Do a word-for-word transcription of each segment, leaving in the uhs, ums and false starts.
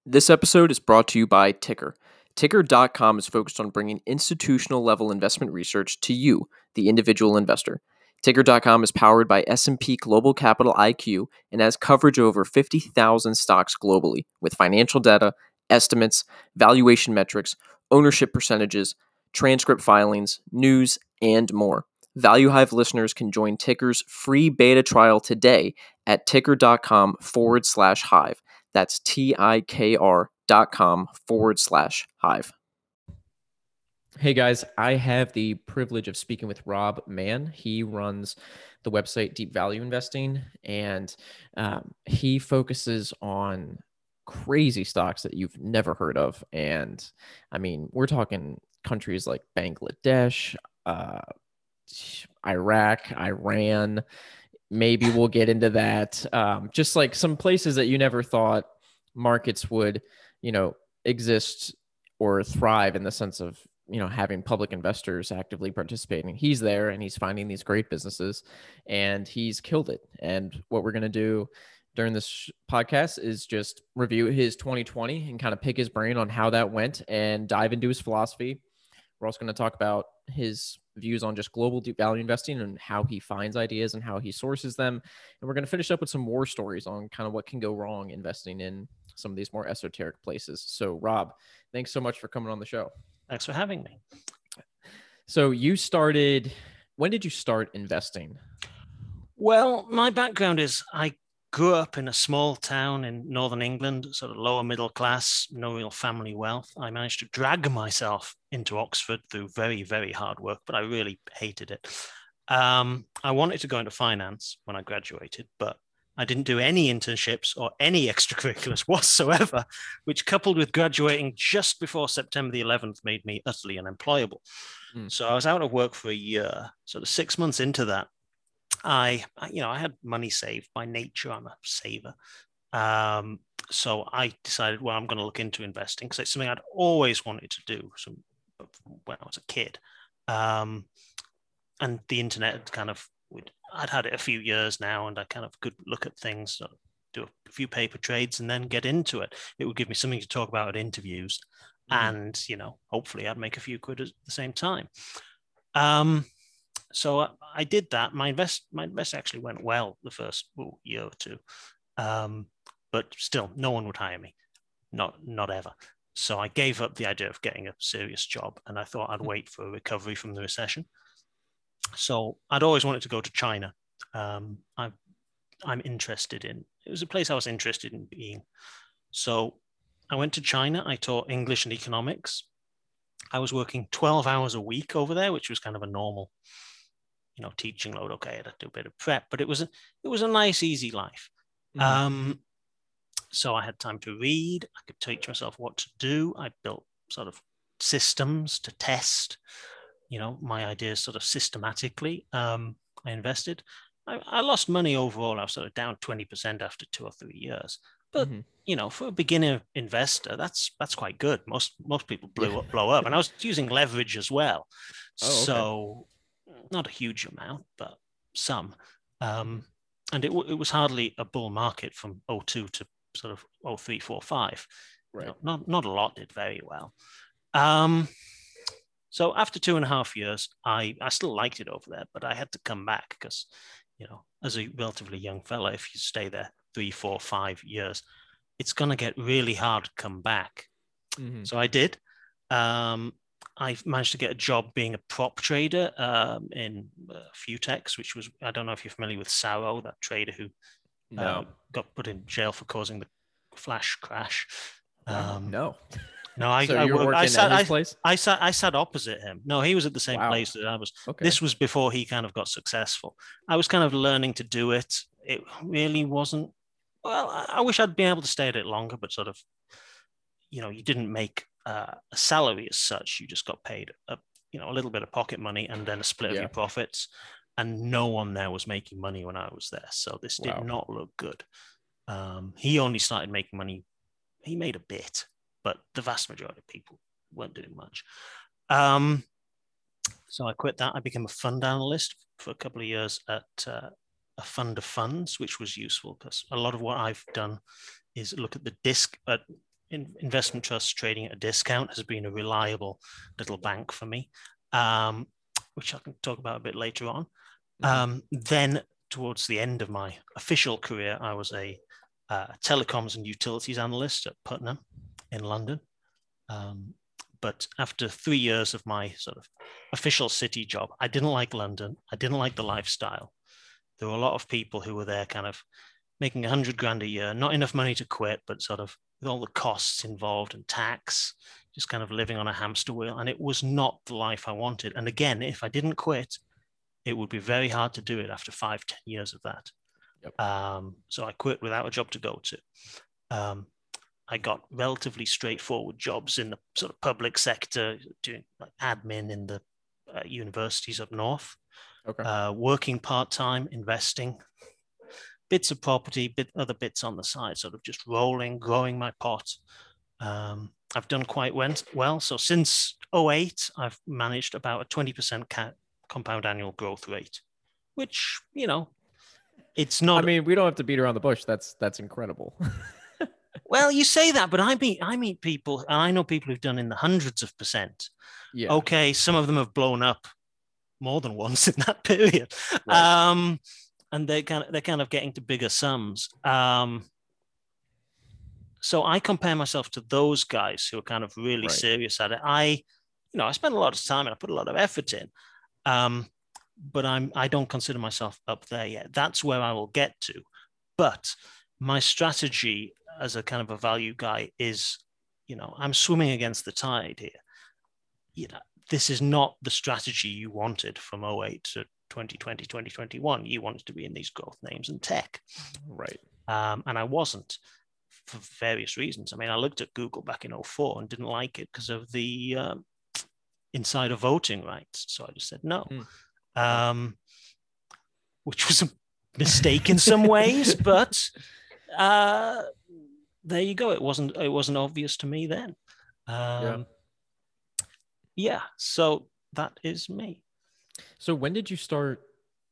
This episode is brought to you by Ticker. Ticker dot com is focused on bringing institutional level investment research to you, the individual investor. Ticker dot com is powered by S and P Global Capital I Q and has coverage of over fifty thousand stocks globally with financial data, estimates, valuation metrics, ownership percentages, transcript filings, news, and more. ValueHive listeners can join Ticker's free beta trial today at ticker dot com forward slash hive. That's T-I-K-R dot com forward slash hive. Hey guys, I have the privilege of speaking with Rob Mann. He runs the website Deep Value Investing, and um, he focuses on crazy stocks that you've never heard of. And I mean, we're talking countries like Bangladesh, uh, Iraq, Iran. Maybe we'll get into that. Um, just like some places that you never thought markets would, you know, exist or thrive in the sense of, you know, having public investors actively participating. He's there and he's finding these great businesses and he's killed it. And what we're going to do during this podcast is just review his twenty twenty and kind of pick his brain on how that went and dive into his philosophy. We're also going to talk about his views on just global deep value investing and how he finds ideas and how he sources them. And we're going to finish up with some war stories on kind of what can go wrong investing in some of these more esoteric places. So Rob, thanks so much for coming on the show. Thanks for having me. So you started, when did you start investing? Well, my background is I grew up in a small town in northern England, sort of lower middle class, no real family wealth. I managed to drag myself into Oxford through very, very hard work, but I really hated it. Um, I wanted to go into finance when I graduated, but I didn't do any internships or any extracurriculars whatsoever, which coupled with graduating just before September the eleventh made me utterly unemployable. Mm. So I was out of work for a year. So the six months into that, I, you know, I had money saved by nature. I'm a saver. Um, so I decided, well, I'm going to look into investing because it's something I'd always wanted to do some, when I was a kid. Um, and the internet had kind of, I'd had it a few years now and I kind of could look at things, sort of do a few paper trades and then get into it. It would give me something to talk about at interviews. Mm. And, you know, hopefully I'd make a few quid at the same time. Um, So I, I did that. My invest, my invest actually went well the first ooh, year or two, um, but still, no one would hire me, not not ever. So I gave up the idea of getting a serious job, and I thought I'd wait for a recovery from the recession. So I'd always wanted to go to China. Um, I'm I'm interested in. It was a place I was interested in being. So I went to China. I taught English and economics. I was working twelve hours a week over there, which was kind of a normal, you know, teaching load. Okay, I had to do a bit of prep, but it was a, it was a nice, easy life. Mm. Um, so I had time to read. I could teach myself what to do. I built sort of systems to test, you know, my ideas sort of systematically. Um, I invested. I, I lost money overall. I was sort of down twenty percent after two or three years. But mm-hmm. you know, for a beginner investor, that's that's quite good. Most most people blew up, blow up, and I was using leverage as well. Oh, okay. So not a huge amount, but some. Um, and it, it was hardly a bull market from oh two to sort of oh three, four, five. Right. You know, not, not a lot did very well. Um, so after two and a half years, I, I still liked it over there, but I had to come back because, you know, as a relatively young fella, if you stay there three, four, five years, it's going to get really hard to come back. Mm-hmm. So I did. Um, I managed to get a job being a prop trader um, in uh, Futex, which was, I don't know if you're familiar with Saro, that trader who no. uh, got put in jail for causing the flash crash. Um, no. No, I, so I, you're worked, working I sat, at his I, place? I sat, I sat opposite him. No, he was at the same wow. place that I was. Okay. This was before he kind of got successful. I was kind of learning to do it. It really wasn't, well, I wish I'd been able to stay at it longer, but sort of, you know, you didn't make uh, a salary as such. You just got paid, a, you know, a little bit of pocket money and then a split yeah. of your profits. And no one there was making money when I was there. So this wow. did not look good. Um, he only started making money. He made a bit, but the vast majority of people weren't doing much. Um, so I quit that. I became a fund analyst for a couple of years at uh, a fund of funds, which was useful because a lot of what I've done is look at the disc, at in, investment trusts trading at a discount has been a reliable little bank for me, um, which I can talk about a bit later on. Mm-hmm. Um, then towards the end of my official career, I was a uh, telecoms and utilities analyst at Putnam in London. Um, but after three years of my sort of official city job, I didn't like London. I didn't like the lifestyle. There were a lot of people who were there kind of making a hundred grand a year, not enough money to quit, but sort of with all the costs involved and tax, just kind of living on a hamster wheel. And it was not the life I wanted. And again, if I didn't quit, it would be very hard to do it after five, ten years of that. Yep. Um, so I quit without a job to go to. Um, I got relatively straightforward jobs in the sort of public sector, doing like admin in the uh, universities up north, okay. uh, working part-time, investing, bits of property, bit other bits on the side, sort of just rolling, growing my pot. Um, I've done quite well. So since oh eight, I've managed about a twenty percent ca- compound annual growth rate, which, you know, it's not. I mean, we don't have to beat around the bush. That's that's incredible. Well, you say that, but I meet I meet people, and I know people who've done in the hundreds of percent. Yeah. Okay, some of them have blown up more than once in that period, right. um, and they kind of they're kind of getting to bigger sums. Um, so I compare myself to those guys who are kind of really right. serious at it. I, you know, I spend a lot of time and I put a lot of effort in, um, but I'm I don't consider myself up there yet. That's where I will get to, but my strategy as a kind of a value guy is, you know, I'm swimming against the tide here. You know, this is not the strategy you wanted from oh eight to twenty twenty, twenty twenty-one. You wanted to be in these growth names and tech. Right. Um, and I wasn't for various reasons. I mean, I looked at Google back in oh four and didn't like it because of the um, insider voting rights. So I just said no, mm. um, which was a mistake in some ways, but uh, there you go. It wasn't, it wasn't obvious to me then. Um, yeah. yeah. So that is me. So when did you start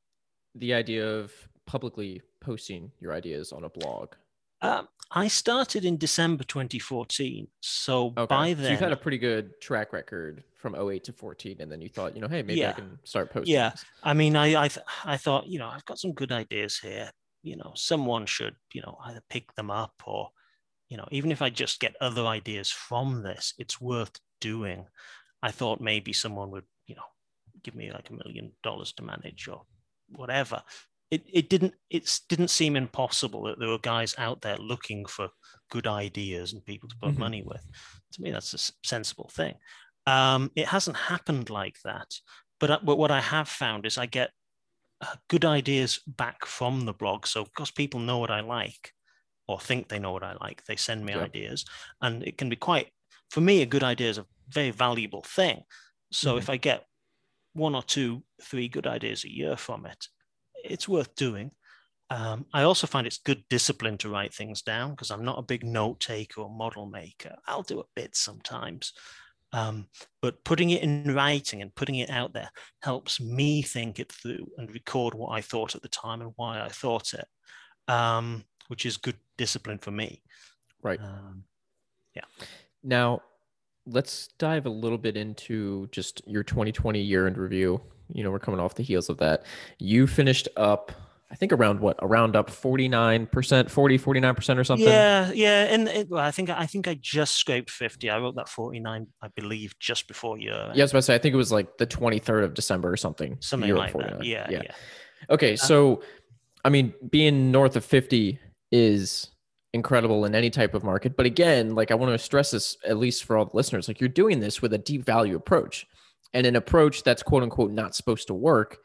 the idea of publicly posting your ideas on a blog? Um, I started in December twenty fourteen. So okay. by then, so you've had a pretty good track record from oh eight to fourteen. And then you thought, you know, hey, maybe yeah. I can start posting. Yeah. This. I mean, I, I, th- I thought, you know, I've got some good ideas here. You know, someone should, you know, either pick them up or, you know, even if I just get other ideas from this, it's worth doing. I thought maybe someone would, you know, give me like a million dollars to manage or whatever. It it didn't it didn't seem impossible that there were guys out there looking for good ideas and people to put mm-hmm. money with. To me, that's a sensible thing. Um, it hasn't happened like that, but but what I have found is I get uh, good ideas back from the blog. So because people know what I like or think they know what I like, they send me yep. ideas, and it can be quite, for me, a good idea is a very valuable thing. So mm-hmm. if I get one or two, three good ideas a year from it, it's worth doing. Um, I also find it's good discipline to write things down because I'm not a big note taker or model maker. I'll do a bit sometimes. Um, but putting it in writing and putting it out there helps me think it through and record what I thought at the time and why I thought it, um, which is good discipline for me. Right. Um, yeah. Now, let's dive a little bit into just your twenty twenty year in review. You know, we're coming off the heels of that. You finished up, I think around what, around up forty-nine percent, forty, forty-nine percent or something? Yeah, yeah. And it, well, I think I think I just scraped fifty. I wrote that forty-nine, I believe, just before year end. Yeah, I was about to say, I think it was like the twenty-third of December or something. Something like that. Yeah, yeah, yeah. Okay, so, I mean, being north of fifty is incredible in any type of market. But again, like I want to stress this, at least for all the listeners, like you're doing this with a deep value approach and an approach that's quote unquote not supposed to work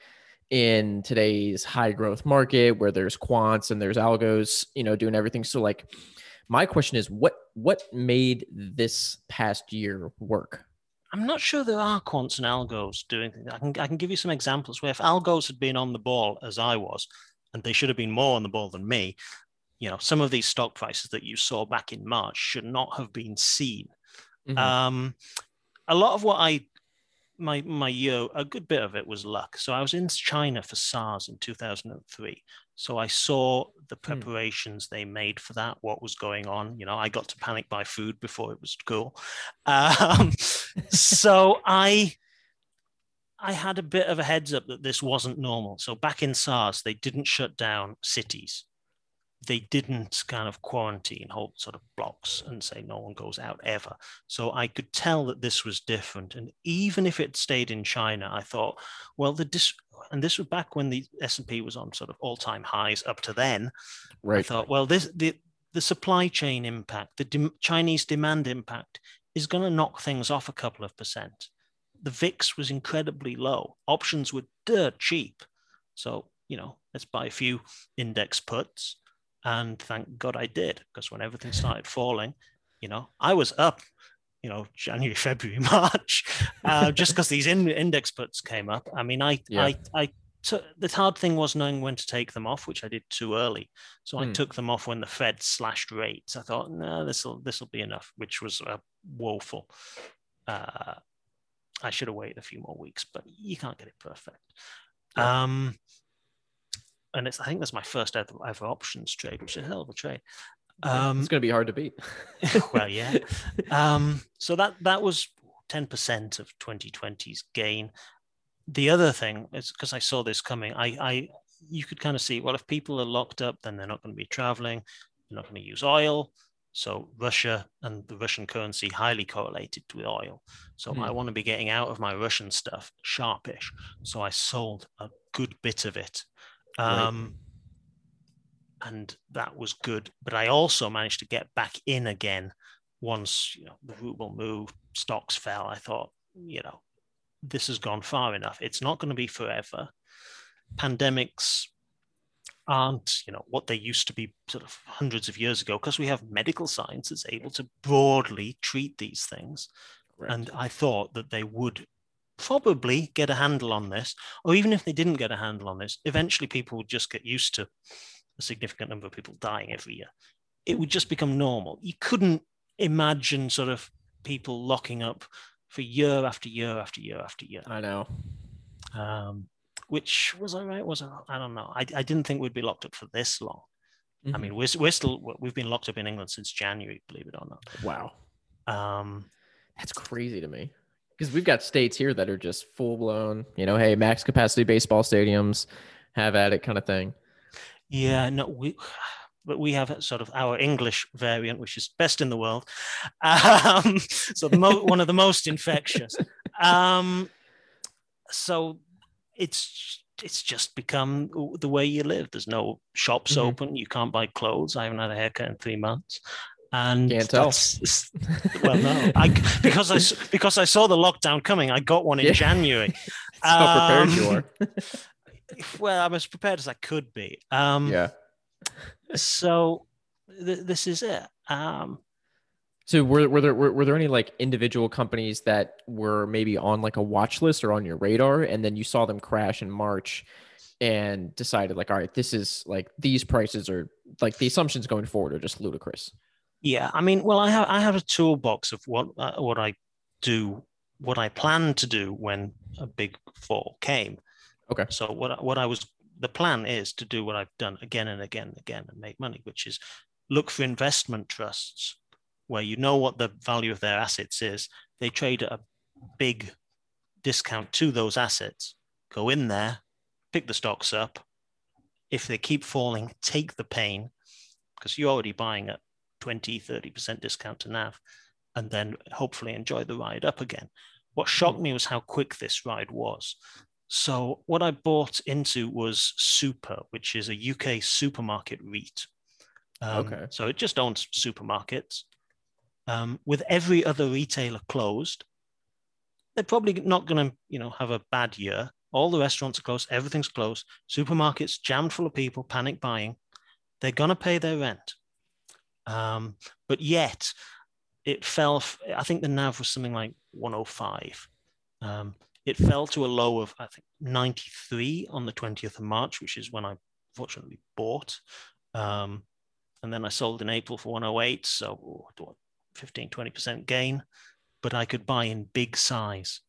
in today's high growth market where there's quants and there's algos, you know, doing everything. So like my question is what, what made this past year work? I'm not sure there are quants and algos doing things. I can, I can give you some examples where if algos had been on the ball as I was, and they should have been more on the ball than me, you know, some of these stock prices that you saw back in March should not have been seen. Mm-hmm. Um, a lot of what I my my year, a good bit of it was luck. So I was in China for SARS in two thousand three. So I saw the preparations hmm. they made for that, what was going on. You know, I got to panic buy food before it was cool. Um, so I I had a bit of a heads up that this wasn't normal. So back in SARS, they didn't shut down cities. They didn't kind of quarantine whole sort of blocks and say no one goes out ever. So I could tell that this was different. And even if it stayed in China, I thought, well, the dis- and this was back when the S and P was on sort of all-time highs up to then. Right. I thought, well, this the the supply chain impact, the de- Chinese demand impact is going to knock things off a couple of percent. The V I X was incredibly low. Options were dirt cheap. So, you know, let's buy a few index puts. And thank God I did, because when everything started falling, you know, I was up, you know, January, February, March, uh, just because these in- index puts came up. I mean, I, yeah. I, I took, the hard thing was knowing when to take them off, which I did too early. So hmm. I took them off when the Fed slashed rates. I thought, no, this will, this will be enough, which was uh, woeful. Uh, I should have waited a few more weeks, but you can't get it perfect. Yeah. Um, And it's, I think that's my first ever, ever options trade, which is a hell of a trade. Um, it's going to be hard to beat. Well, yeah. Um, so that that was ten percent of twenty twenty's gain. The other thing is, because I saw this coming, I, I you could kind of see, well, if people are locked up, then they're not going to be traveling. They're not going to use oil. So Russia and the Russian currency highly correlated with oil. So hmm. I want to be getting out of my Russian stuff sharpish. So I sold a good bit of it. Um, right. And that was good. But I also managed to get back in again once, you know, the ruble moved, stocks fell. I thought, you know, this has gone far enough. It's not going to be forever. Pandemics aren't, you know, what they used to be sort of hundreds of years ago, because we have medical science that's able to broadly treat these things. Right. And I thought that they would probably get a handle on this, or even if they didn't get a handle on this, eventually people would just get used to a significant number of people dying every year. It would just become normal. You couldn't imagine sort of people locking up for year after year after year after year. I know. Um, which was I right? Was I, I don't know. I, I didn't think we'd be locked up for this long. Mm-hmm. I mean, we're, we're still, we've been locked up in England since January, believe it or not. Wow. Um, That's crazy to me. Because we've got states here that are just full blown, you know, hey, max capacity baseball stadiums, have at it kind of thing. Yeah, no, we, but we have sort of our English variant, which is best in the world. Um, so the mo- one of the most infectious. Um, so it's it's just become the way you live. There's no shops mm-hmm. open. You can't buy clothes. I haven't had a haircut in three months. And can't tell. Well, no, I because I because I saw the lockdown coming. I got one in yeah. January. That's um, how prepared you are. Well, I'm as prepared as I could be. Um, yeah. So th- this is it. Um, so were were there were, were there any like individual companies that were maybe on like a watch list or on your radar, and then you saw them crash in March and decided like, all right, this is like these prices are like the assumptions going forward are just ludicrous. Yeah, I mean, well, I have I have a toolbox of what uh, what I do, what I planned to do when a big fall came. Okay. So what what I was the plan is to do what I've done again and again and again and make money, which is look for investment trusts where you know what the value of their assets is. They trade at a big discount to those assets. Go in there, pick the stocks up. If they keep falling, take the pain, because you're already buying at twenty, thirty percent discount to N A V, and then hopefully enjoy the ride up again. What shocked me was how quick this ride was. So what I bought into was Super, which is a U K supermarket REIT. Um, okay. So it just owns supermarkets. Um, with every other retailer closed, they're probably not going to, you know, have a bad year. All the restaurants are closed. Everything's closed. Supermarkets jammed full of people, panic buying. They're going to pay their rent. Um, but yet it fell. I think the N A V was something like one oh five. Um, It fell to a low of, I think, ninety-three on the twentieth of March, which is when I fortunately bought. Um, and then I sold in April for one oh eight, so fifteen, twenty percent gain. But I could buy in big size.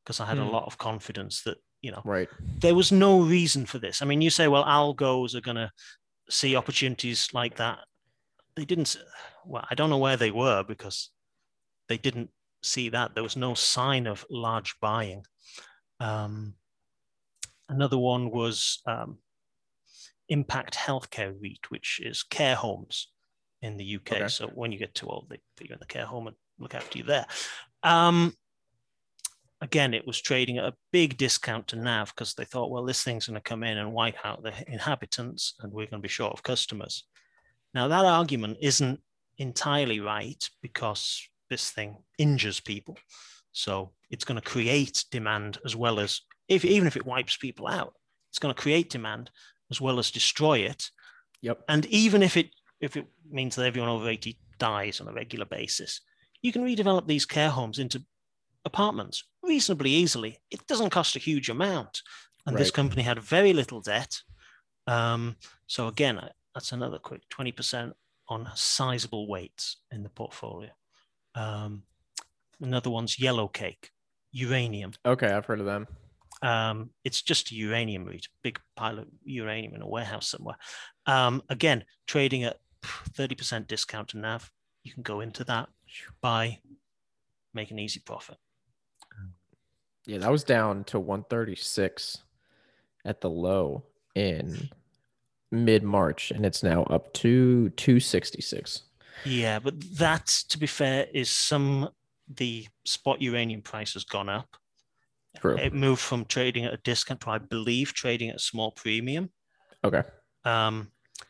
because I had Hmm. a lot of confidence that, you know, Right. there was no reason for this. I mean, you say, well, algos are going to see opportunities like that. They didn't. Well, I don't know where they were because they didn't see that. There was no sign of large buying. Um, another one was um, Impact Healthcare REIT, which is care homes in the U K. Okay. So when you get too old, they put you in the care home and look after you there. Um, again, it was trading at a big discount to N A V because they thought, well, this thing's going to come in and wipe out the inhabitants and we're going to be short of customers. Now, that argument isn't entirely right because this thing injures people. So it's going to create demand as well as, if even if it wipes people out, it's going to create demand as well as destroy it. Yep. And even if it if it means that everyone over eighty dies on a regular basis, you can redevelop these care homes into apartments reasonably easily. It doesn't cost a huge amount. And right. This company had very little debt. Um, so again, that's another quick twenty percent on sizable weights in the portfolio. Um, another one's Yellow Cake, uranium. Okay, I've heard of them. Um, it's just a uranium REIT, big pile of uranium in a warehouse somewhere. Um, again, trading at thirty percent discount to N A V. You can go into that, buy, make an easy profit. Yeah, that was down to one thirty-six at the low in mid-March, and it's now up to two sixty-six. Yeah, but that, to be fair, is some the spot uranium price has gone up. True. It moved from trading at a discount to, I believe, trading at a small premium. Okay. Um,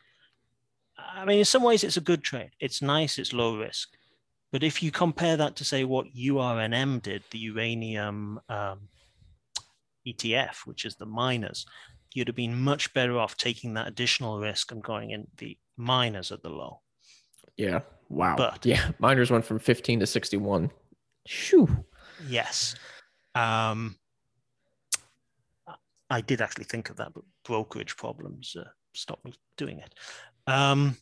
I mean, in some ways, it's a good trade. It's nice. It's low risk. But if you compare that to, say, what U R N M did, the uranium um, E T F, which is the miners, you'd have been much better off taking that additional risk and going in the miners at the low. Yeah. Wow. But yeah, miners went from fifteen to sixty-one. Shoo. Yes. Um, I did actually think of that, but brokerage problems uh, stopped me doing it. Um,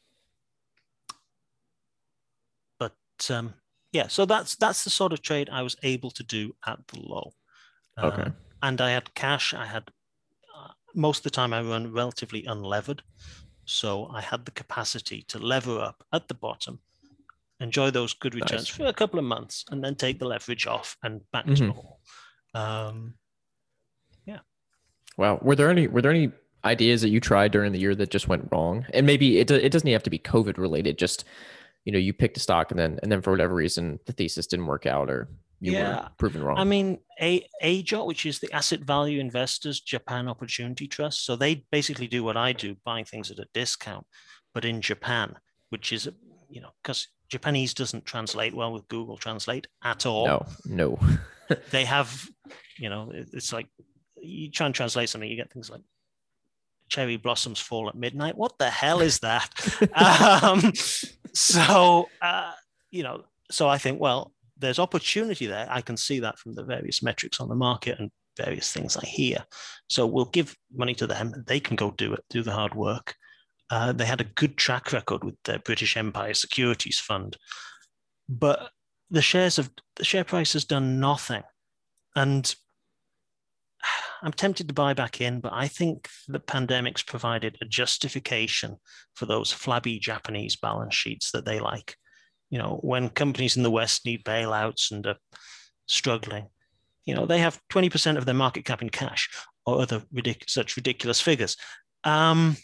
but um, yeah, so that's that's the sort of trade I was able to do at the low. Um, okay. And I had cash. I had uh, most of the time I run relatively unlevered, so I had the capacity to lever up at the bottom, enjoy those good returns nice. for a couple of months, and then take the leverage off and back mm-hmm. to normal. Um, yeah. Wow. Were there any Were there any ideas that you tried during the year that just went wrong? And maybe it it doesn't have to be COVID related. Just, you know, you picked a stock and then and then for whatever reason the thesis didn't work out, or you yeah. were proven wrong. I mean, a A J O, which is the Asset Value Investors Japan Opportunity Trust. So they basically do what I do, buying things at a discount, but in Japan, which is, you know, because Japanese doesn't translate well with Google Translate at all. No, no. They have, you know, it's like you try and translate something, you get things like cherry blossoms fall at midnight. What the hell is that? um, so, uh, you know, so I think, well, there's opportunity there. I can see that from the various metrics on the market and various things I hear. So we'll give money to them. They can go do it, do the hard work. Uh, they had a good track record with their British Empire Securities Fund, but the shares of the share price has done nothing. And I'm tempted to buy back in, but I think the pandemic's provided a justification for those flabby Japanese balance sheets that they like. You know, when companies in the West need bailouts and are struggling, you know, they have twenty percent of their market cap in cash or other ridic- such ridiculous figures. Um,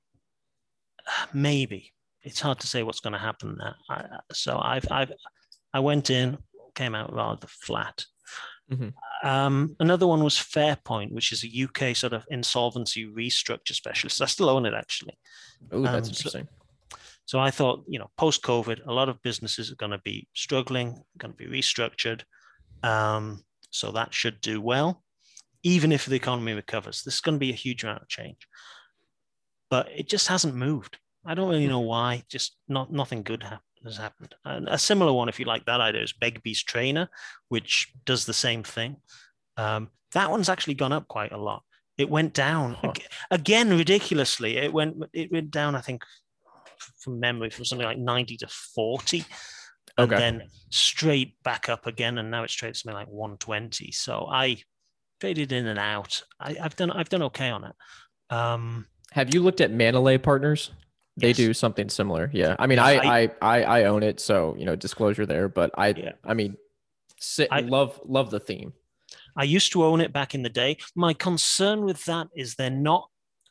maybe it's hard to say what's going to happen there. I, so I've, I've, I went in, came out rather flat. Mm-hmm. Um, another one was Fairpoint, which is a U K sort of insolvency restructure specialist. I still own it, actually. Oh, that's um, interesting. So, so I thought, you know, post-COVID, a lot of businesses are going to be struggling, going to be restructured. Um, so that should do well, even if the economy recovers. This is going to be a huge amount of change. But it just hasn't moved. I don't really know why. Just not nothing good ha- has happened. And a similar one, if you like that idea, is Begbie's Trainer, which does the same thing. Um, that one's actually gone up quite a lot. It went down huh. again ridiculously. It went it went down, I think, from memory, from something like ninety to forty. and Okay. then straight back up again, and now it's traded something like one twenty. So I traded in and out. I, I've done I've done okay on it. Um, Have you looked at Manolay Partners? They yes, do something similar. Yeah. I mean, yeah, I I I I, I own it, so you know, disclosure there. But I yeah, I mean, sit, I love love the theme. I used to own it back in the day. My concern with that is they're not.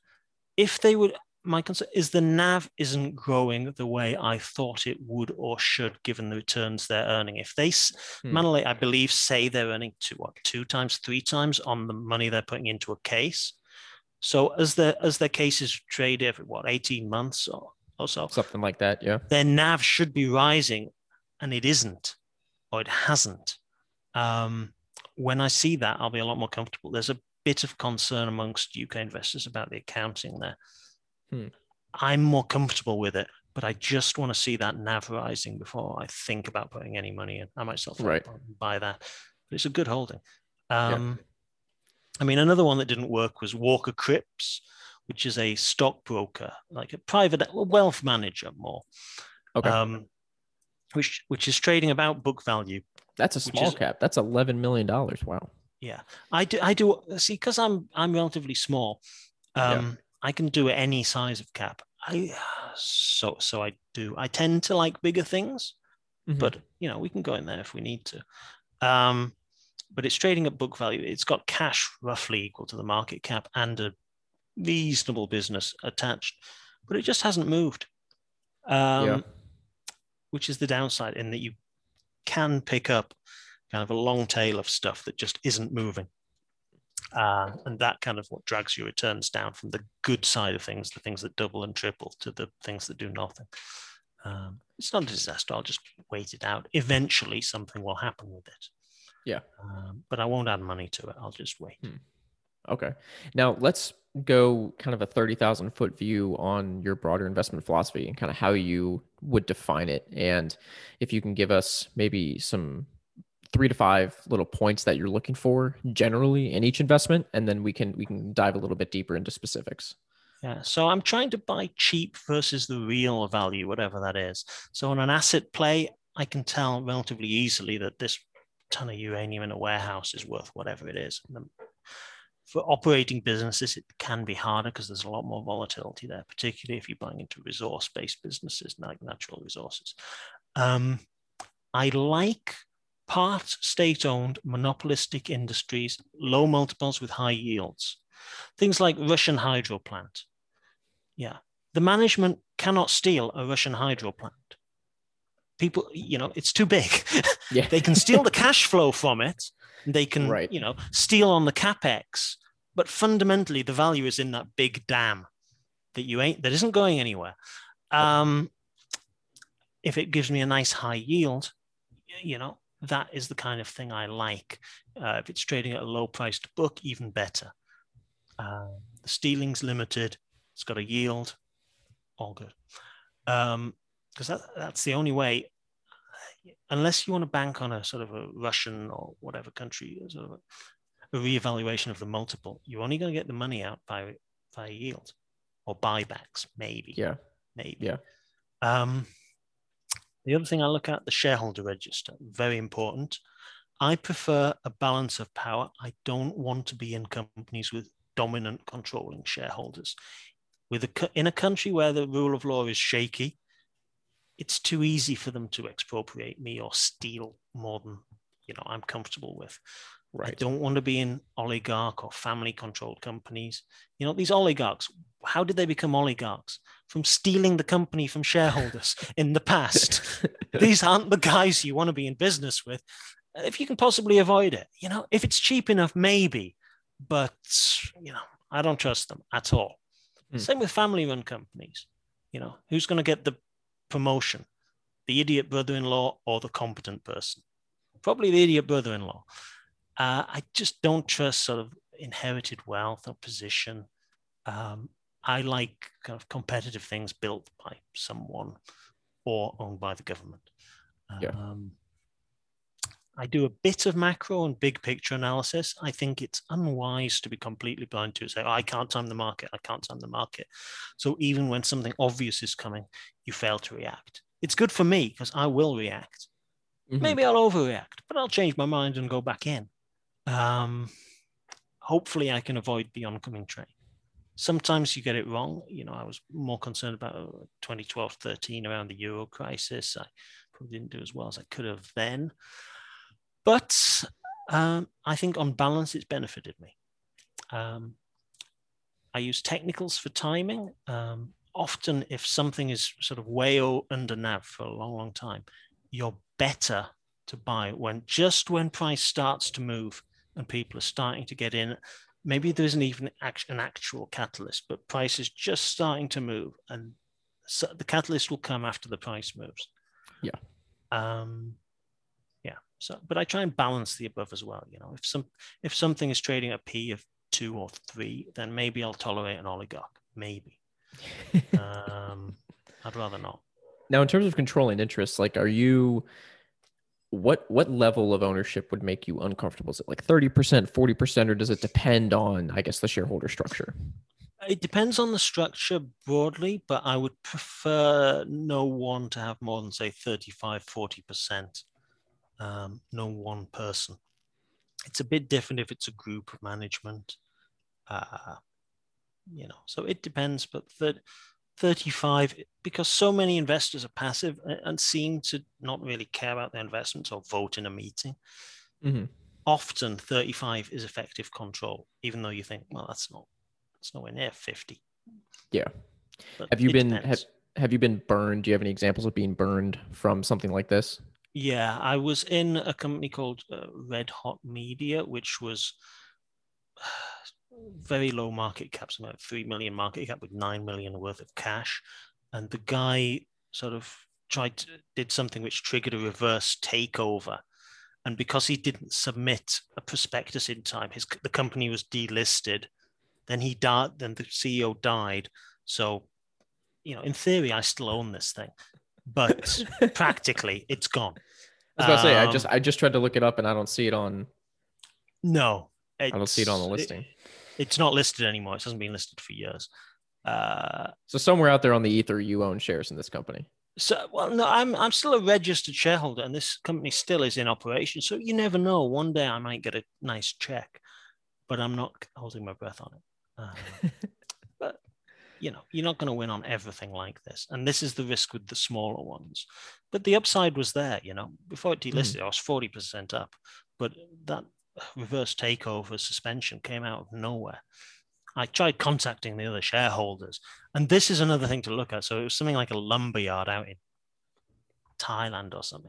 If they would, my concern is the N A V isn't growing the way I thought it would or should, given the returns they're earning. If they, Hmm. Manolay, I believe, say they're earning two, what, two times, three times on the money they're putting into a case. So as their as their cases trade every what eighteen months or, or so, Something like that. Yeah. their N A V should be rising, and it isn't, or it hasn't. Um, when I see that, I'll be a lot more comfortable. There's a bit of concern amongst U K investors about the accounting there. Hmm. I'm more comfortable with it, but I just want to see that N A V rising before I think about putting any money in. I might self Right. buy that, but it's a good holding. Um, Yeah. I mean, another one that didn't work was Walker Cripps, which is a stockbroker, like a private wealth manager more, Okay. um, which which is trading about book value. That's a Which small is cap. That's eleven million dollars. Wow. yeah, I do I do see because I'm I'm relatively small. Yeah. Um, I can do any size of cap. I so so I do. I tend to like bigger things, Mhm. but you know we can go in there if we need to. Um, but it's trading at book value. It's got cash roughly equal to the market cap and a reasonable business attached, but it just hasn't moved. Um, Yeah. which is the downside in that you can pick up kind of a long tail of stuff that just isn't moving. Uh, and that kind of what drags your returns down from the good side of things, the things that double and triple, to the things that do nothing. Um, it's not a disaster. I'll just wait it out. Eventually, something will happen with it. Yeah. Um, but I won't add money to it. I'll just wait. Hmm. Okay. Now let's go kind of a thirty thousand foot view on your broader investment philosophy and kind of how you would define it. And if you can give us maybe some three to five little points that you're looking for generally in each investment, and then we can we can dive a little bit deeper into specifics. Yeah. So I'm trying to buy cheap versus the real value, whatever that is. So on an asset play, I can tell relatively easily that this ton of uranium in a warehouse is worth whatever it is. For operating businesses, it can be harder because there's a lot more volatility there, particularly if you're buying into resource-based businesses like natural resources. Um, I like part state-owned monopolistic industries, low multiples with high yields. Things like Russian hydro plant. Yeah. The management cannot steal a Russian hydro plant. People, you know, it's too big. Yeah. They can steal the cash flow from it. They can, Right. you know, steal on the capex, but fundamentally the value is in that big dam that you ain't that isn't going anywhere. Um, if it gives me a nice high yield, you know, that is the kind of thing I like. Uh, if it's trading at a low price to book, even better. Uh, the stealing's limited. It's got a yield. All good. Um, because that, that's the only way. Unless you want to bank on a sort of a Russian or whatever country, sort of a, a reevaluation of the multiple, you're only going to get the money out by by yield or buybacks, maybe. Yeah. Maybe. Yeah. Um, the other thing I look at, the shareholder register, very important. I prefer a balance of power. I don't want to be in companies with dominant controlling shareholders. With a, in a country where the rule of law is shaky, it's too easy for them to expropriate me or steal more than you know I'm comfortable with. Right. I don't want to be in oligarch or family-controlled companies. You know, these oligarchs, how did they become oligarchs? From stealing the company from shareholders in the past. These aren't the guys you want to be in business with. If you can possibly avoid it, you know, if it's cheap enough, maybe. But, you know, I don't trust them at all. Mm. Same with family-run companies. You know, who's going to get the promotion, the idiot brother-in-law or the competent person? Probably the idiot brother-in-law. Uh, I just don't trust sort of inherited wealth or position. Um, I like kind of competitive things built by someone or owned by the government. Yeah. Um, I do a bit of macro and big picture analysis. I think it's unwise to be completely blind to it. Say, oh, I can't time the market. I can't time the market. So even when something obvious is coming, you fail to react. It's good for me because I will react. Mm-hmm. Maybe I'll overreact, but I'll change my mind and go back in. Um, hopefully, I can avoid the oncoming train. Sometimes you get it wrong. You know, I was more concerned about twenty twelve thirteen around the Euro crisis. I probably didn't do as well as I could have then. But um, I think on balance, it's benefited me. Um, I use technicals for timing. Um, often, if something is sort of way under N A V for a long, long time, you're better to buy when just when price starts to move and people are starting to get in. Maybe there isn't even an actual catalyst, but price is just starting to move, and so the catalyst will come after the price moves. Yeah. Um, yeah. So, but I try and balance the above as well. You know, if some if something is trading a P of two or three, then maybe I'll tolerate an oligarch. Maybe. um, I'd rather not. Now, in terms of controlling interests, like, are you, what what level of ownership would make you uncomfortable? Is it like thirty percent, forty percent, or does it depend on, I guess, the shareholder structure? It depends on the structure broadly, but I would prefer no one to have more than, say, thirty-five, forty percent. Um, no one person. It's a bit different if it's a group of management. Uh, you know, so it depends, but that thirty-five, because so many investors are passive and seem to not really care about their investments or vote in a meeting. Mm-hmm. Often thirty-five is effective control, even though you think, well, that's not, it's nowhere near fifty. Yeah. But Have you it been have, depends. have you been burned? Do you have any examples of being burned from something like this? Yeah, I was in a company called uh, Red Hot Media, which was very low market cap, so about three million market cap with nine million worth of cash. And the guy sort of tried to, did something which triggered a reverse takeover. And because he didn't submit a prospectus in time, his the company was delisted. Then he died. Then the C E O died. So, you know, in theory, I still own this thing, but practically, it's gone. I was about to say, I just Um, I just tried to look it up and I don't see it on no, I don't see it on the it's it, listing. it's not listed anymore. It hasn't been listed for years. Uh, So somewhere out there on the ether, you own shares in this company. so, well, no, I'm I'm still a registered shareholder, and this company still is in operation. So you never know. One day I might get a nice check, but I'm not holding my breath on it. Um, but you know, you're not going to win on everything like this, and this is the risk with the smaller ones. But the upside was there. You know, before it delisted, mm. I was forty percent up, but that reverse takeover suspension came out of nowhere. I tried contacting the other shareholders, and this is another thing to look at. So it was something like a lumberyard out in Thailand or something.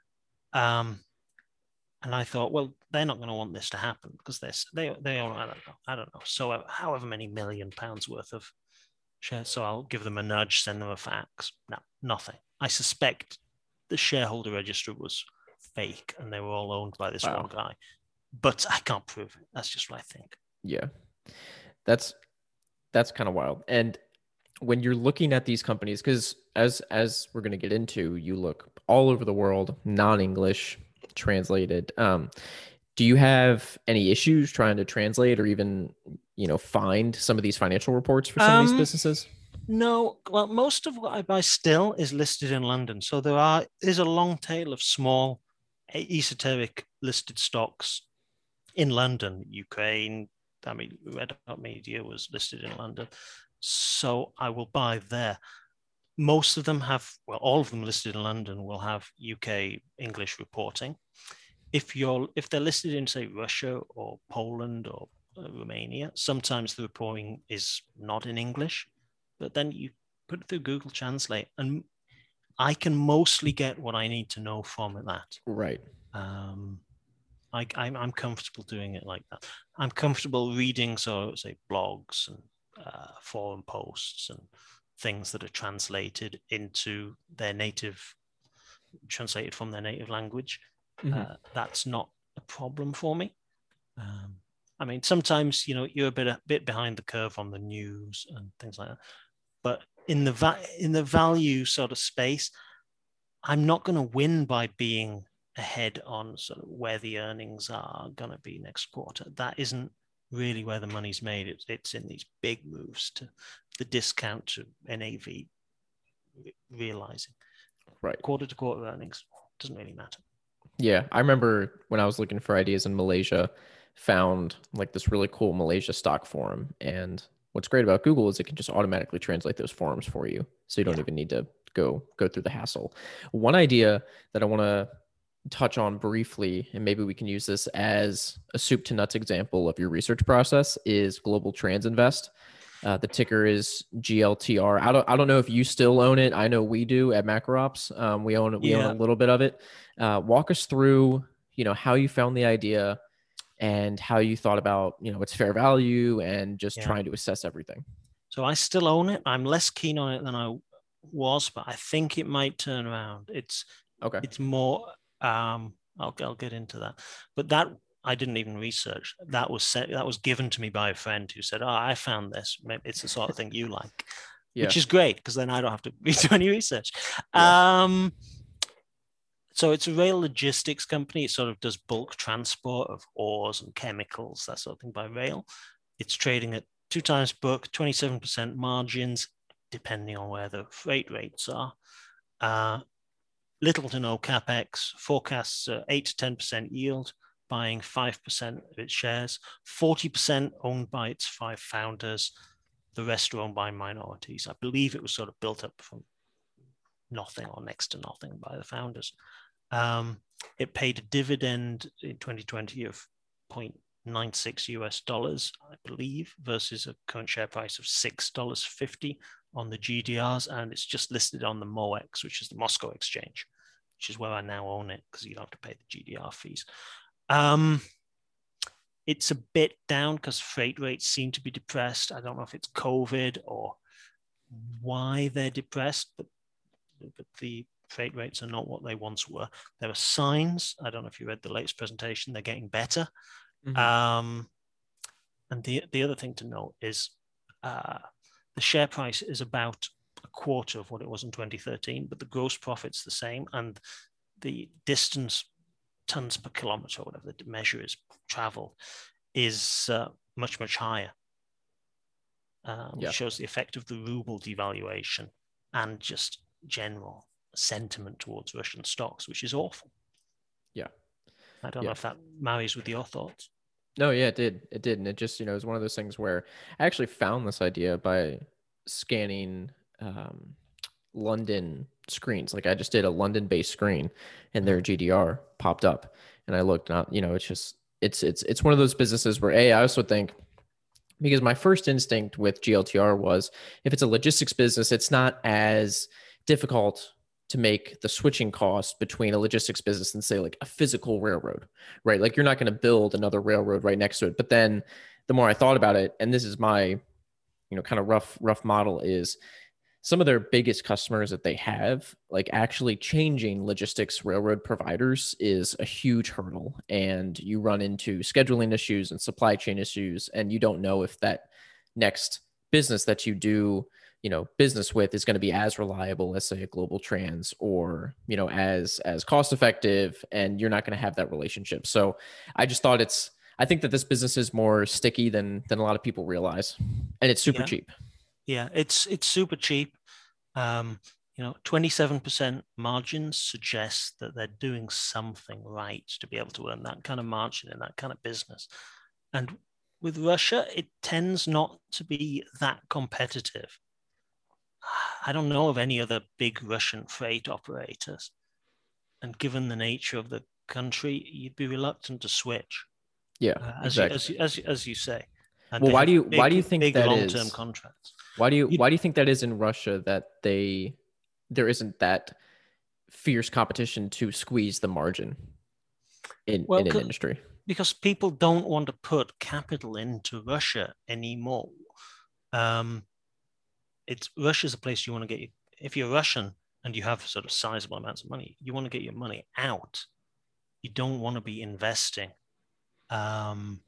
Um, and I thought, well, they're not going to want this to happen because they're, they they own, I don't know, I don't know, so however many million pounds worth of shares. So I'll give them a nudge, send them a fax. No, nothing. I suspect the shareholder register was fake and they were all owned by this wow. one guy, but I can't prove it. That's just what I think. Yeah, that's that's kind of wild. And when you're looking at these companies, because as as we're going to get into, you look all over the world, non-English, translated. Um, do you have any issues trying to translate or even, you know, find some of these financial reports for some um, of these businesses? No, well, most of what I buy still is listed in London. So there are is a long tail of small esoteric listed stocks in London, Ukraine. I mean, Red Hot Media was listed in London. So I will buy there. Most of them have, well, all of them listed in London will have U K English reporting. If you're, if they're listed in, say, Russia or Poland or uh, Romania, sometimes the reporting is not in English, but then you put it through Google Translate, and I can mostly get what I need to know from that. Right. Um, I, I'm, I'm comfortable doing it like that. I'm comfortable reading, so say, blogs and uh, forum posts and things that are translated into their native, translated from their native language. Mm-hmm. Uh, that's not a problem for me. Um, I mean, sometimes, you know, you're a bit a bit behind the curve on the news and things like that. But in the va- in the value sort of space, I'm not going to win by being ahead on sort of where the earnings are going to be next quarter. That isn't really where the money's made. It's, it's in these big moves to the discount to N A V re- realizing. Right. Quarter to quarter earnings doesn't really matter. Yeah, I remember when I was looking for ideas in Malaysia, found like this really cool Malaysia stock forum. And what's great about Google is it can just automatically translate those forums for you. So you don't Yeah. even need to go go through the hassle. One idea that I want to touch on briefly, and maybe we can use this as a soup to nuts example of your research process, is Global Trans Invest. Uh, the ticker is G L T R. I don't I don't know if you still own it. I know we do at MacroOps. Um, we own we own a Yeah. little bit of it. Uh, walk us through, you know, how you found the idea and how you thought about, you know, its fair value and just Yeah. trying to assess everything. So I still own it. I'm less keen on it than I was, but I think it might turn around. It's Okay. it's more. Um, I'll I'll get into that, but that I didn't even research. That was set. That was given to me by a friend who said, "Oh, I found this. Maybe it's the sort of thing you like," Yeah. which is great because then I don't have to do any research. Yeah. Um, so it's a rail logistics company. It sort of does bulk transport of ores and chemicals, that sort of thing by rail. It's trading at two times book, twenty-seven percent margins, depending on where the freight rates are. Uh, little to no capex, forecasts uh, eight to ten percent yield, buying five percent of its shares, forty percent owned by its five founders, the rest are owned by minorities. I believe it was sort of built up from nothing or next to nothing by the founders. Um, it paid a dividend in twenty twenty of zero point nine six U S dollars, I believe, versus a current share price of six dollars fifty on the G D Rs. And it's just listed on the M O E X, which is the Moscow Exchange, which is where I now own it because you don't have to pay the G D R fees. Um, it's a bit down because freight rates seem to be depressed. I don't know if it's COVID or why they're depressed, but, but the freight rates are not what they once were. There are signs. I don't know if you read the latest presentation. They're getting better. Mm-hmm. Um, and the, the other thing to note is uh, the share price is about a quarter of what it was in twenty thirteen, but the gross profit's the same. And the distance, tons per kilometer, whatever the measure is, travel, is uh, much, much higher, uh, which yeah. shows the effect of the ruble devaluation and just general sentiment towards Russian stocks, which is awful. Yeah. I don't yeah. know if that marries with your thoughts. No, yeah, it did. It did. And it just, you know, it was one of those things where I actually found this idea by scanning um, London screens. Like I just did a London based screen and their G D R popped up and I looked out, you know, it's just, it's, it's, it's one of those businesses where A, I also think, because my first instinct with G L T R was if it's a logistics business, it's not as difficult to make the switching cost between a logistics business and say like a physical railroad, right? Like you're not going to build another railroad right next to it. But then the more I thought about it, and this is my, you know, kind of rough, rough model is some of their biggest customers that they have, like actually changing logistics railroad providers is a huge hurdle. And you run into scheduling issues and supply chain issues. And you don't know if that next business that you do, you know, business with is going to be as reliable as say a Global Trans or, you know, as, as cost effective, and you're not going to have that relationship. So I just thought it's, I think that this business is more sticky than, than a lot of people realize, and it's super yeah. cheap. Yeah. It's, it's super cheap. Um, you know, twenty-seven percent margins suggest that they're doing something right to be able to earn that kind of margin in that kind of business. And with Russia, it tends not to be that competitive. I don't know of any other big Russian freight operators. And given the nature of the country, you'd be reluctant to switch. Yeah, uh, as, exactly. you, as, you, as, you, as you say. And well, why do you big, why do you think big that long-term is? contracts? Why do you You'd, why do you think that is in Russia that they there isn't that fierce competition to squeeze the margin in, well, in an industry? Because people don't want to put capital into Russia anymore. Um, it's Russia's a place you want to get. Your, if you're Russian and you have sort of sizable amounts of money, you want to get your money out. You don't want to be investing. Um,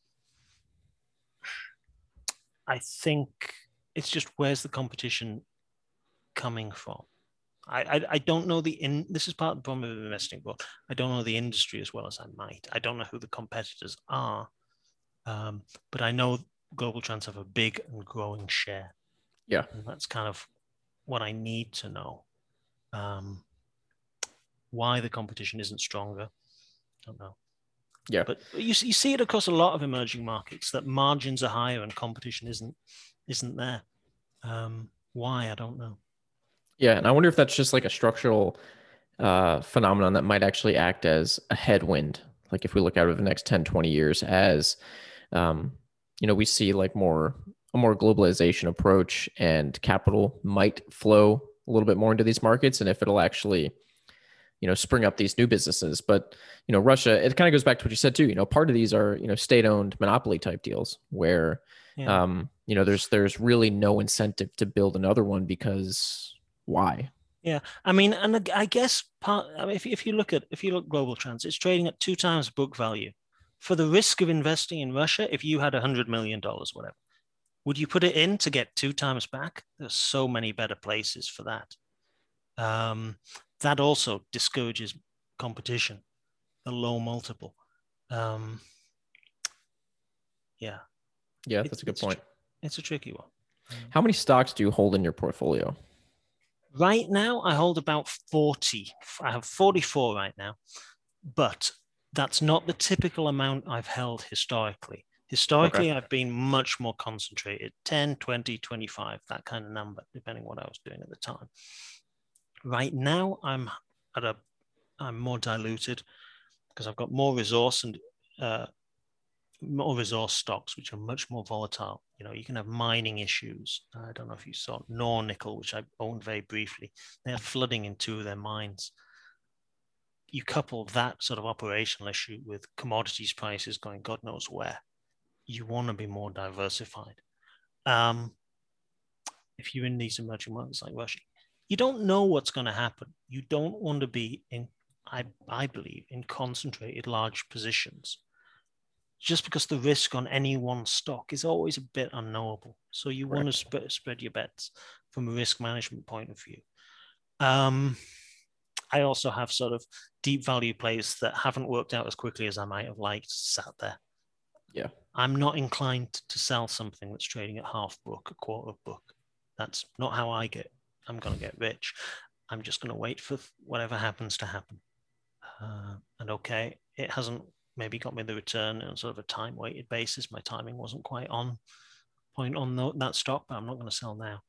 I think it's just where's the competition coming from? I, I, I don't know the in. This is part of the problem of investing, but I don't know the industry as well as I might. I don't know who the competitors are, um, but I know Global Trans have a big and growing share. Yeah, and that's kind of what I need to know. Um, Why the competition isn't stronger, don't know. Yeah. But you, you see it across a lot of emerging markets that margins are higher and competition isn't isn't there. Um, why? I don't know. Yeah. And I wonder if that's just like a structural uh, phenomenon that might actually act as a headwind. Like if we look out over the next ten, twenty years as, um, you know, we see like more, a more globalization approach and capital might flow a little bit more into these markets. And if it'll actually, you know, spring up these new businesses. But, you know, Russia, it kind of goes back to what you said too, you know, part of these are, you know, state-owned monopoly type deals where, Yeah. um, you know, there's, there's really no incentive to build another one because why? Yeah, I mean, and I guess part. I mean, if if you look at if you look Global Trans, it's trading at two times book value. For the risk of investing in Russia, if you had a hundred million dollars, whatever, would you put it in to get two times back? There's so many better places for that. Um, that also discourages competition, the low multiple. Um, yeah, Yeah, it's, that's a good it's point. A, it's a tricky one. How many stocks do you hold in your portfolio? Right now, I hold about forty. I have forty-four right now, but that's not the typical amount I've held historically. Historically, okay. I've been much more concentrated, ten, twenty, twenty-five, that kind of number, depending what I was doing at the time. Right now, I'm at a, I'm more diluted because I've got more resource and uh, more resource stocks, which are much more volatile. You know, you can have mining issues. I don't know if you saw Nornickel, which I owned very briefly. They had flooding in two of their mines. You couple that sort of operational issue with commodities prices going God knows where. You want to be more diversified. Um, if you're in these emerging markets like Russia, you don't know what's going to happen. You don't want to be in, I, I believe, in concentrated large positions, just because the risk on any one stock is always a bit unknowable. So you Correct. want to sp- spread your bets from a risk management point of view. Um, I also have sort of deep value plays that haven't worked out as quickly as I might have liked sat there. Yeah. I'm not inclined to sell something that's trading at half book, a quarter of book. That's not how I get, I'm going to get rich. I'm just going to wait for whatever happens to happen. Uh, and okay, it hasn't maybe got me the return on sort of a time weighted basis. My timing wasn't quite on point on the, that stock, but I'm not going to sell now.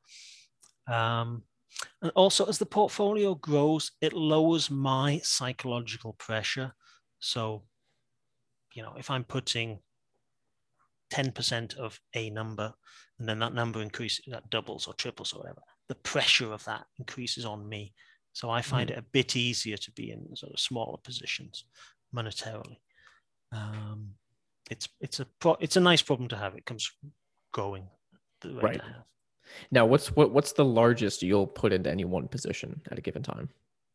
Um, and also as the portfolio grows, it lowers my psychological pressure. So, you know, if I'm putting ten percent of a number and then that number increases, that doubles or triples or whatever, the pressure of that increases on me. So I find mm. it a bit easier to be in sort of smaller positions monetarily. Um, it's it's a pro- it's a nice problem to have. It comes growing the rate right. I have. Now, what's what what's the largest you'll put into any one position at a given time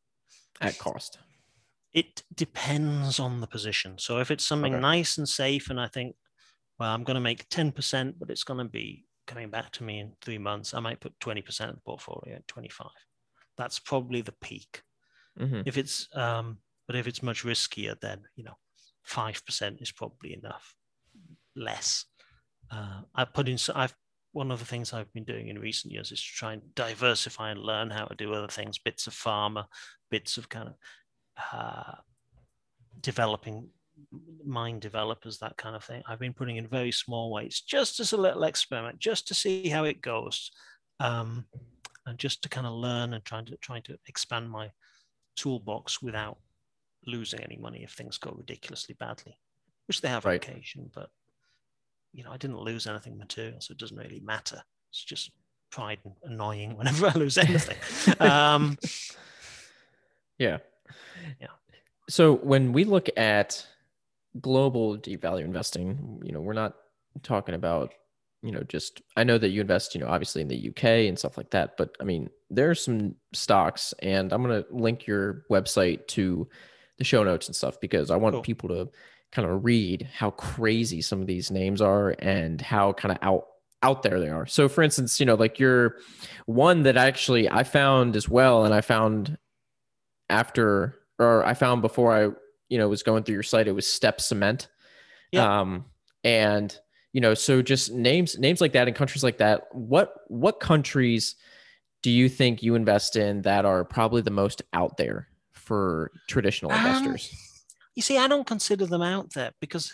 at cost? It depends on the position. So if it's something okay. nice and safe, and I think, well, I'm going to make ten percent, but it's going to be coming back to me in three months, I might put twenty percent of the portfolio at twenty-five. That's probably the peak. Mm-hmm. If it's um, but if it's much riskier, then you know, five percent is probably enough. Less. Uh, I put in. I've one of the things I've been doing in recent years is to try and diversify and learn how to do other things. Bits of pharma, bits of kind of uh, developing mine developers, that kind of thing. I've been putting in very small weights, just as a little experiment, just to see how it goes, um, and just to kind of learn and trying to trying to expand my toolbox without losing any money if things go ridiculously badly, which they have on right. occasion. But you know, I didn't lose anything material, so it doesn't really matter. It's just pride and annoying whenever I lose anything. um, yeah, yeah. So when we look at global deep value investing, you know, we're not talking about, you know, just, I know that you invest, you know, obviously in the U K and stuff like that, but I mean, there are some stocks, and I'm going to link your website to the show notes and stuff, because I want cool. people to kind of read how crazy some of these names are and how kind of out, out there they are. So for instance, you know, like your one that actually I found as well, and I found after, or I found before I, you know, was going through your site, it was Step Cement. Yeah. Um, and, you know, so just names, names like that in countries like that, what, what countries do you think you invest in that are probably the most out there for traditional Um, investors? you see, I don't consider them out there because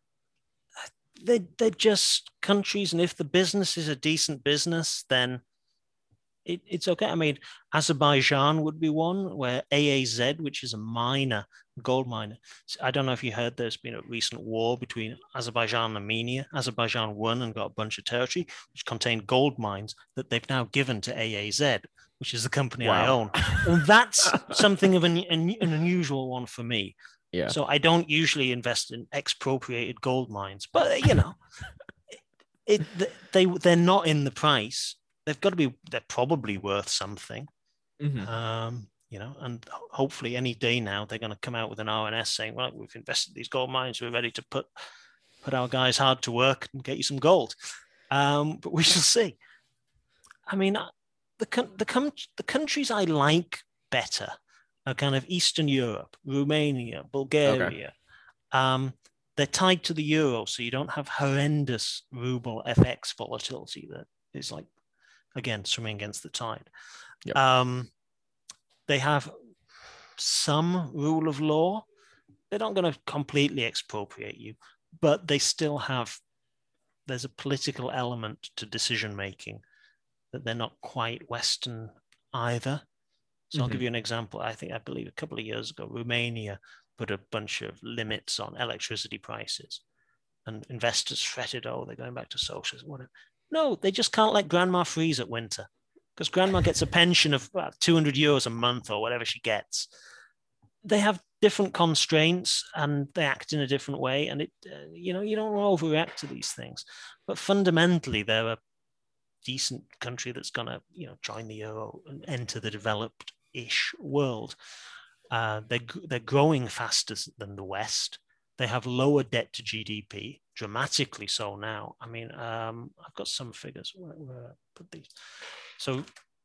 they, they're just countries. And if the business is a decent business, then it, it's okay. I mean, Azerbaijan would be one where A A Z, which is a miner, gold miner. I don't know if you heard there's been a recent war between Azerbaijan and Armenia. Azerbaijan won and got a bunch of territory, which contained gold mines that they've now given to A A Z, which is the company I Wow. own. And that's something of an, an, an unusual one for me. Yeah. So I don't usually invest in expropriated gold mines, but you know, it, they, they're not in the price. They've got to be, they're probably worth something. Mm-hmm. Um, you know, and hopefully any day now they're going to come out with an R N S saying, well, we've invested these gold mines, we're ready to put put our guys hard to work and get you some gold. Um, but we shall see. I mean, the the the countries I like better are kind of Eastern Europe, Romania, Bulgaria. Okay. Um, they're tied to the euro, so you don't have horrendous ruble F X volatility that is like, again, swimming against the tide. Yep. Um, they have some rule of law. They're not going to completely expropriate you, but they still have, there's a political element to decision making that they're not quite Western either. So mm-hmm. I'll give you an example. I think, I believe a couple of years ago, Romania put a bunch of limits on electricity prices and investors fretted, oh, they're going back to socialism, whatever. No, they just can't let grandma freeze at winter because grandma gets a pension of well, two hundred euros a month or whatever she gets. They have different constraints and they act in a different way. And it, uh, you know, you don't overreact to these things, but fundamentally they're a decent country that's going to, you know, join the euro and enter the developed-ish world. Uh, they're, they're growing faster than the West. They have lower debt to G D P, dramatically so now. I mean, um, I've got some figures where, where I put these. So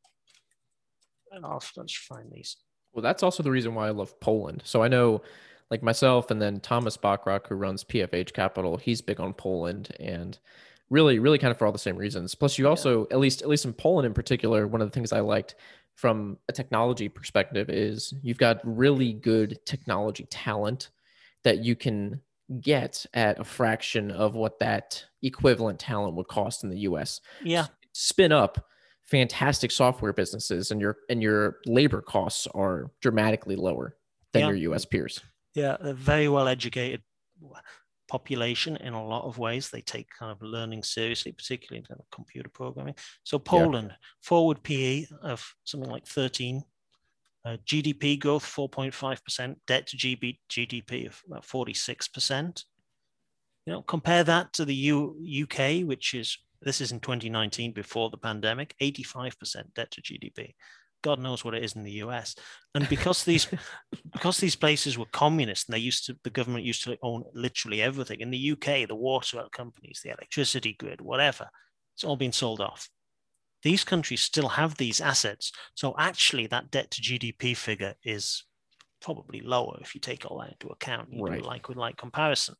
I'll, let's find these. Well, that's also the reason why I love Poland. So I know, like myself and then Thomas Bachrock, who runs P F H Capital, he's big on Poland and really, really kind of for all the same reasons. Plus, you also, yeah. at least, at least in Poland in particular, one of the things I liked from a technology perspective is you've got really good technology talent that you can get at a fraction of what that equivalent talent would cost in the U S. Yeah. Spin up fantastic software businesses and your and your labor costs are dramatically lower than yeah. your U S peers. Yeah, a very well educated population in a lot of ways. They take kind of learning seriously, particularly in kind of computer programming. So Poland, yeah. forward P E of something like thirteen, uh, G D P growth four point five percent, debt to G D P of about forty-six percent. You know, compare that to the U- UK, which is, this is in twenty nineteen before the pandemic, eighty-five percent debt to G D P. God knows what it is in the U S. And because these because these places were communist and they used to, the government used to own literally everything. In the U K, the water companies, the electricity grid, whatever, it's all been sold off. These countries still have these assets. So actually that debt to G D P figure is probably lower if you take all that into account. You right. do a like with like comparison.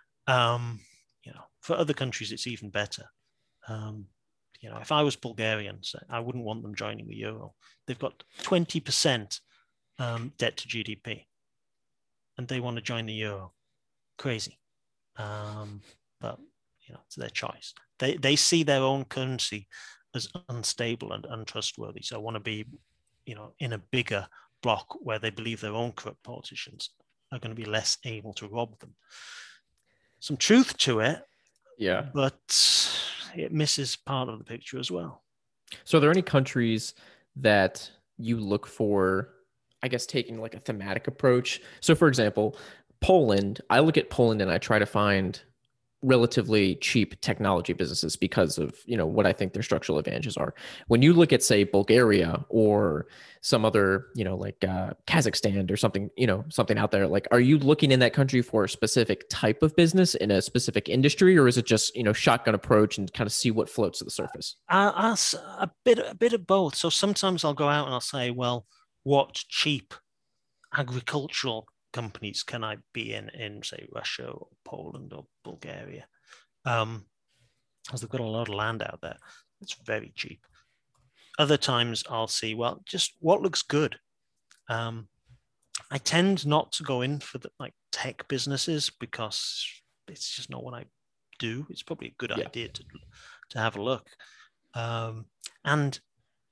Um, you know, for other countries, it's even better. Um, you know, if I was Bulgarian, I wouldn't want them joining the euro. They've got twenty percent um, debt to G D P, and they want to join the euro. Crazy, um, but you know, it's their choice. They they see their own currency as unstable and untrustworthy. So I want to be, you know, in a bigger block where they believe their own corrupt politicians are going to be less able to rob them. Some truth to it, yeah, but it misses part of the picture as well. So are there any countries that you look for, I guess, taking like a thematic approach? So for example, Poland, I look at Poland and I try to find relatively cheap technology businesses because of, you know, what I think their structural advantages are. When you look at, say, Bulgaria or some other, you know, like uh, Kazakhstan or something, you know, something out there, like, are you looking in that country for a specific type of business in a specific industry, or is it just, you know, shotgun approach and kind of see what floats to the surface? Uh, I'll, a bit, a bit of both. So sometimes I'll go out and I'll say, well, what cheap agricultural companies can I be in, in say, Russia or Poland or Bulgaria? Um, because they've got a lot of land out there. It's very cheap. Other times I'll see, well, just what looks good. Um, I tend not to go in for the like tech businesses because it's just not what I do. It's probably a good Yeah. idea to to have a look. Um, and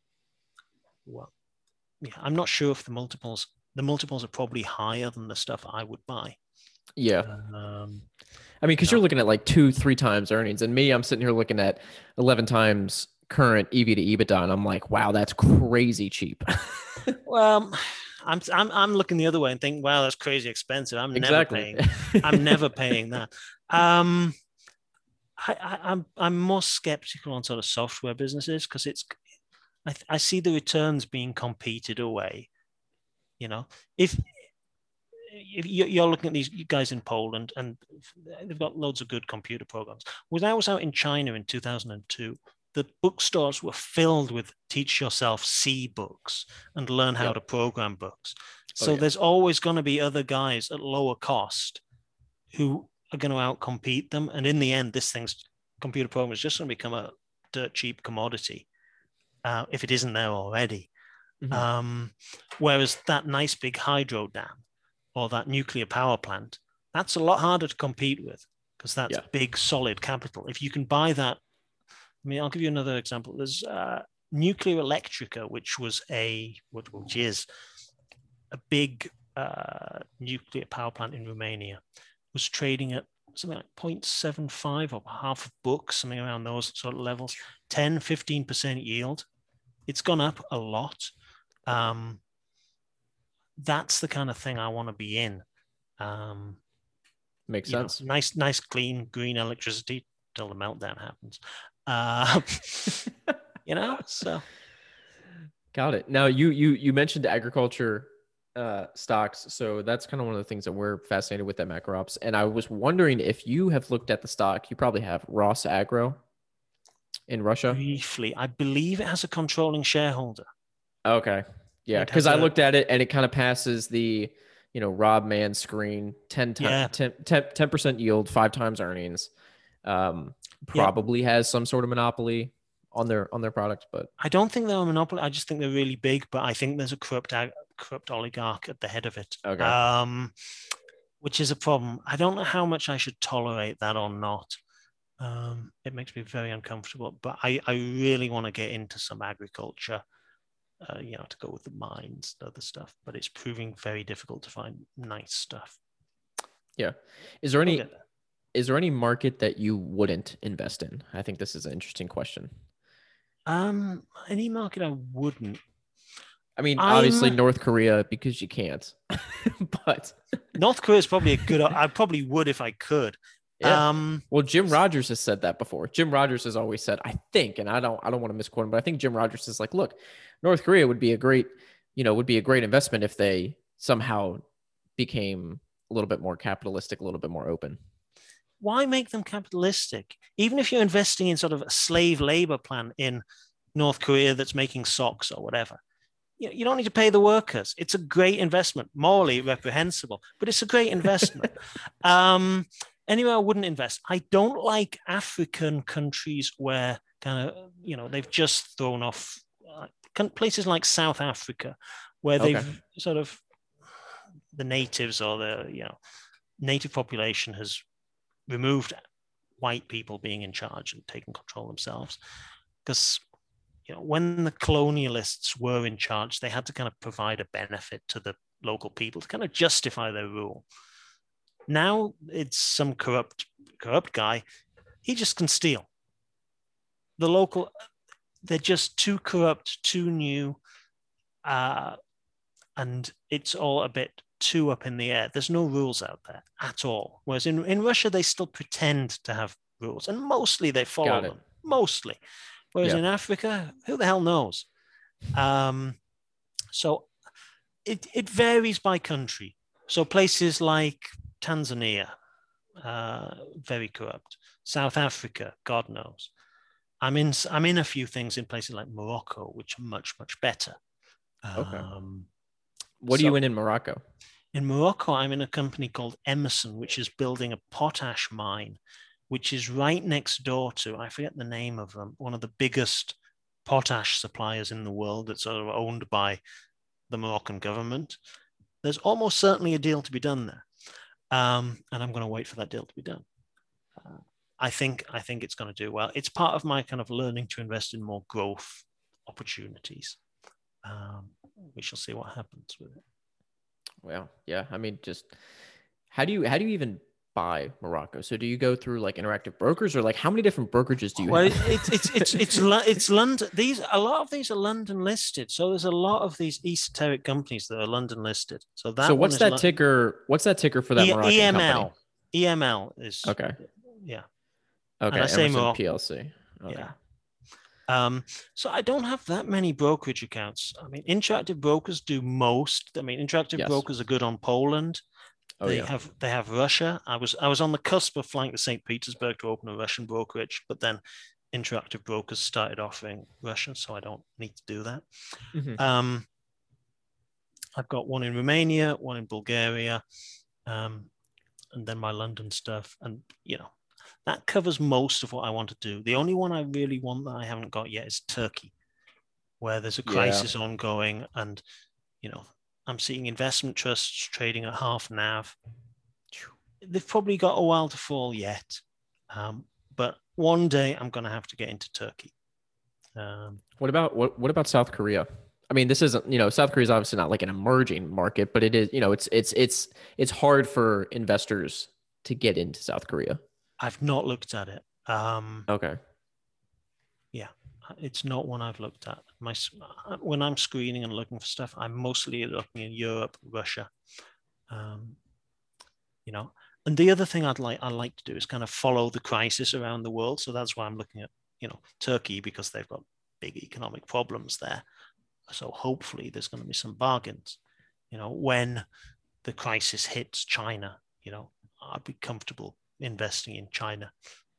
well, yeah, I'm not sure if the multiples the multiples are probably higher than the stuff I would buy. Yeah. Um, I mean, because no. you're looking at like two, three times earnings, and me, I'm sitting here looking at eleven times current E V to EBITDA, and I'm like, wow, that's crazy cheap. Well, I'm I'm I'm looking the other way and thinking, wow, that's crazy expensive. I'm never Exactly. paying. I'm never paying that. Um, I, I, I'm I'm more skeptical on sort of software businesses because it's I, I see the returns being competed away. You know, if if you're looking at these guys in Poland and they've got loads of good computer programs. When I was out in China in two thousand two, the bookstores were filled with teach yourself C books and learn how Yep. to program books. Oh, So yeah. there's always going to be other guys at lower cost who are going to outcompete them. And in the end, this thing's computer program is just going to become a dirt cheap commodity uh, if it isn't there already. Mhm. Um, whereas that nice big hydro dam or that nuclear power plant, that's a lot harder to compete with because that's Yeah. big, solid capital. If you can buy that, I mean, I'll give you another example. There's uh, Nuclear Electrica, which was a, which is a big uh, nuclear power plant in Romania, was trading at something like zero point seven five or half a book, something around those sort of levels, ten, fifteen percent yield. It's gone up a lot. Um, that's the kind of thing I want to be in. Um, Makes you know, sense. nice, nice, clean green electricity till the meltdown happens. Uh, you know, so Got it. Now you you you mentioned agriculture uh, stocks, so that's kind of one of the things that we're fascinated with at MacroOps. And I was wondering if you have looked at the stock. You probably have Ross Agro in Russia. briefly, I believe it has a controlling shareholder. Okay. Yeah, It because has I a looked at it and it kind of passes the, you know, Rob Mann screen, ten, yeah, ten percent yield, five times earnings. Um, yeah. probably has some sort of monopoly on their on their product, but I don't think they're a monopoly. I just think they're really big, but I think there's a corrupt corrupt oligarch at the head of it, okay. um, which is a problem. I don't know how much I should tolerate that or not. Um, it makes me very uncomfortable, but I, I really want to get into some agriculture, uh, you know, to go with the mines and other stuff, but it's proving very difficult to find nice stuff. Yeah. Is there any We'll is there any market that you wouldn't invest in? I think this is an interesting question. Um, any market I wouldn't. I mean, obviously I'm North Korea because you can't. But North Korea is probably a good. I probably would if I could. yeah. Um, Well, Jim Rogers has said that before. Jim Rogers has always said, I think, and I don't I don't want to misquote him, but I think Jim Rogers is like, look, North Korea would be a great, you know, would be a great investment if they somehow became a little bit more capitalistic, a little bit more open. why make them capitalistic? Even if you're investing in sort of a slave labor plan in North Korea that's making socks or whatever, you, you don't need to pay the workers. It's a great investment, morally reprehensible, but it's a great investment. um, anyway, I wouldn't invest. I don't like African countries where kind of, you know, they've just thrown off uh, places like South Africa, where they've Okay. sort of the natives or the, you know, native population has removed white people being in charge and taking control themselves. Because you know, when the colonialists were in charge, they had to kind of provide a benefit to the local people to kind of justify their rule. Now it's some corrupt corrupt guy. He just can steal. The local, they're just too corrupt, too new, uh, and it's all a bit too up in the air. There's no rules out there at all. Whereas in, in Russia, they still pretend to have rules, and mostly they follow them. Mostly. Whereas Yeah. in Africa, who the hell knows? Um, so it, it varies by country. So places like Tanzania, uh, very corrupt. South Africa, God knows. I'm in I'm in a few things in places like Morocco, which are much, much better. Okay. Um, What are so you in in Morocco? in Morocco, I'm in a company called Emerson, which is building a potash mine, which is right next door to, I forget the name of them, one of the biggest potash suppliers in the world that's sort of owned by the Moroccan government. there's almost certainly a deal to be done there. Um, and I'm going to wait for that deal to be done. Uh, I think I think it's going to do well. It's part of my kind of learning to invest in more growth opportunities. Um, we shall see what happens with it. Well, yeah. I mean, just how do you how do you even buy Morocco? So do you go through like Interactive Brokers, or like how many different brokerages do you well, have? it's it's it's it's it's London. These a lot of these are London listed. So there's a lot of these esoteric companies that are London listed. So that So one what's is that ticker? What's that ticker for that e- Moroccan company? EML. E M L is Okay. yeah. And Okay. I say Emerson more. P L C. Okay. Yeah. Um, so I don't have that many brokerage accounts. I mean, Interactive Brokers do most. I mean, Interactive Yes. Brokers are good on Poland. Oh They yeah. have they have Russia. I was I was on the cusp of flying to Saint Petersburg to open a Russian brokerage, but then Interactive Brokers started offering Russian, so I don't need to do that. Mm-hmm. Um, I've got one in Romania, one in Bulgaria, um, and then my London stuff. And you know, that covers most of what I want to do. The only one I really want that I haven't got yet is Turkey, where there's a Yeah. crisis ongoing, and you know, I'm seeing investment trusts trading at half N A V. They've probably got a while to fall yet, um, but one day I'm going to have to get into Turkey. Um, What about what what about South Korea? I mean, this isn't, you know, South Korea is obviously not like an emerging market, but it is, you know, it's it's it's it's hard for investors to get into South Korea. I've not looked at it. Um, Okay. yeah, it's not one I've looked at. My when I'm screening and looking for stuff, I'm mostly looking in Europe, Russia. Um, you know, and the other thing I'd like I like to do is kind of follow the crisis around the world. So that's why I'm looking at, you know, Turkey, because they've got big economic problems there. So hopefully there's going to be some bargains. You know, when the crisis hits China, you know, I'd be comfortable investing in China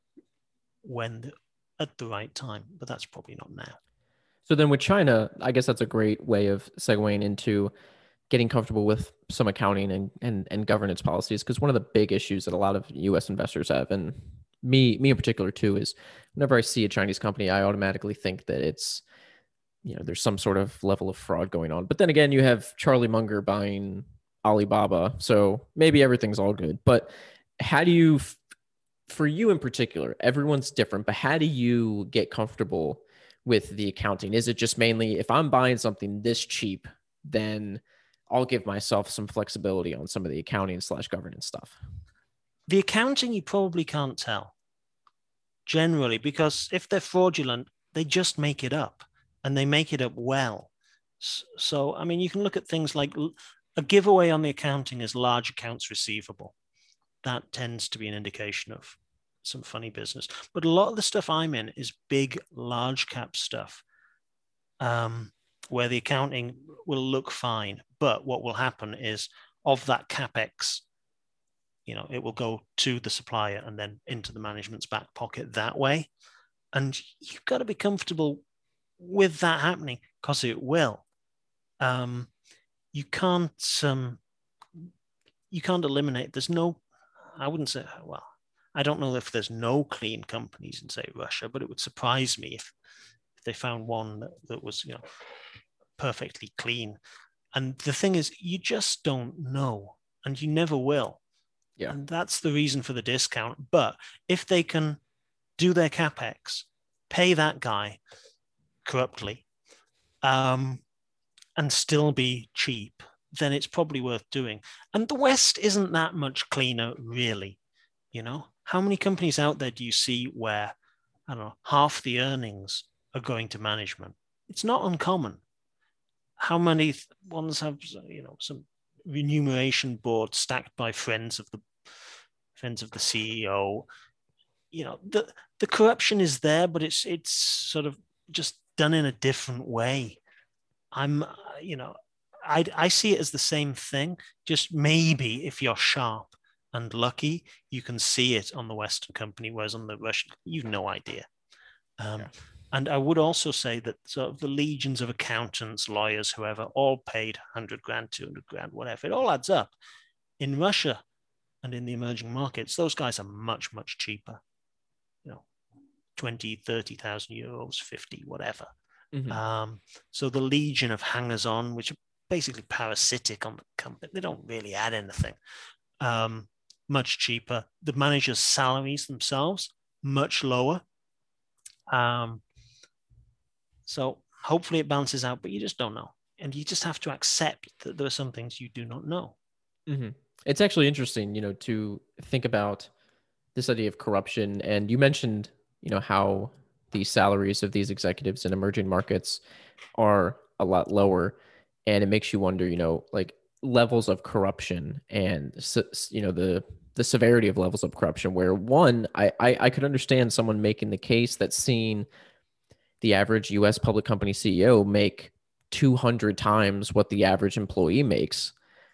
when the, at the right time, but that's probably not now. So then with China, I guess that's a great way of segueing into getting comfortable with some accounting and and, and governance policies, because one of the big issues that a lot of U S investors have, and me me in particular too, is whenever I see a Chinese company, I automatically think that it's, you know, there's some sort of level of fraud going on. But then again, you have Charlie Munger buying Alibaba, so maybe everything's all good. But how do you, for you in particular, everyone's different, but how do you get comfortable with the accounting? Is it just mainly if I'm buying something this cheap, then I'll give myself some flexibility on some of the accounting slash governance stuff? The accounting, you probably can't tell generally, because if they're fraudulent, they just make it up, and they make it up well. So, I mean, you can look at things like a giveaway on the accounting is large accounts receivable. That tends to be an indication of some funny business. But a lot of the stuff I'm in is big, large cap stuff, um, where the accounting will look fine. But what will happen is, of that capex, you know, it will go to the supplier and then into the management's back pocket that way. And you've got to be comfortable with that happening, because it will. Um, you can't um, you can't eliminate. There's no, I wouldn't say, well, I don't know if there's no clean companies in, say, Russia, but it would surprise me if, if they found one that, that was, you know, perfectly clean. And the thing is, you just don't know, and you never will. Yeah. And that's the reason for the discount. But if they can do their capex, pay that guy corruptly, um, and still be cheap, then it's probably worth doing. And the West isn't that much cleaner, really. You know, how many companies out there do you see where, I don't know, half the earnings are going to management? It's not uncommon. How many ones have, you know, some remuneration board stacked by friends of the friends of the C E O? You know, the the corruption is there, but it's it's sort of just done in a different way. I'm, you know, I I see it as the same thing. Just maybe if you're sharp and lucky, you can see it on the Western company, whereas on the Russian, you've no idea. Um, yeah. And I would also say that sort of the legions of accountants, lawyers, whoever, all paid one hundred grand, two hundred grand, whatever. It all adds up. In Russia and in the emerging markets, those guys are much, much cheaper. You know, twenty, thirty thousand euros, fifty, whatever. Mm-hmm. Um, so the legion of hangers-on, which basically parasitic on the company. They don't really add anything. Um, much cheaper. The managers' salaries themselves, much lower. Um, so hopefully it balances out, but you just don't know. And you just have to accept that there are some things you do not know. Mm-hmm. It's actually interesting, you know, to think about this idea of corruption. And you mentioned, you know, how the salaries of these executives in emerging markets are a lot lower. And it makes you wonder, you know, like levels of corruption and, you know, the, the severity of levels of corruption, where one, I, I, I could understand someone making the case that seeing the average U S public company C E O make two hundred times what the average employee makes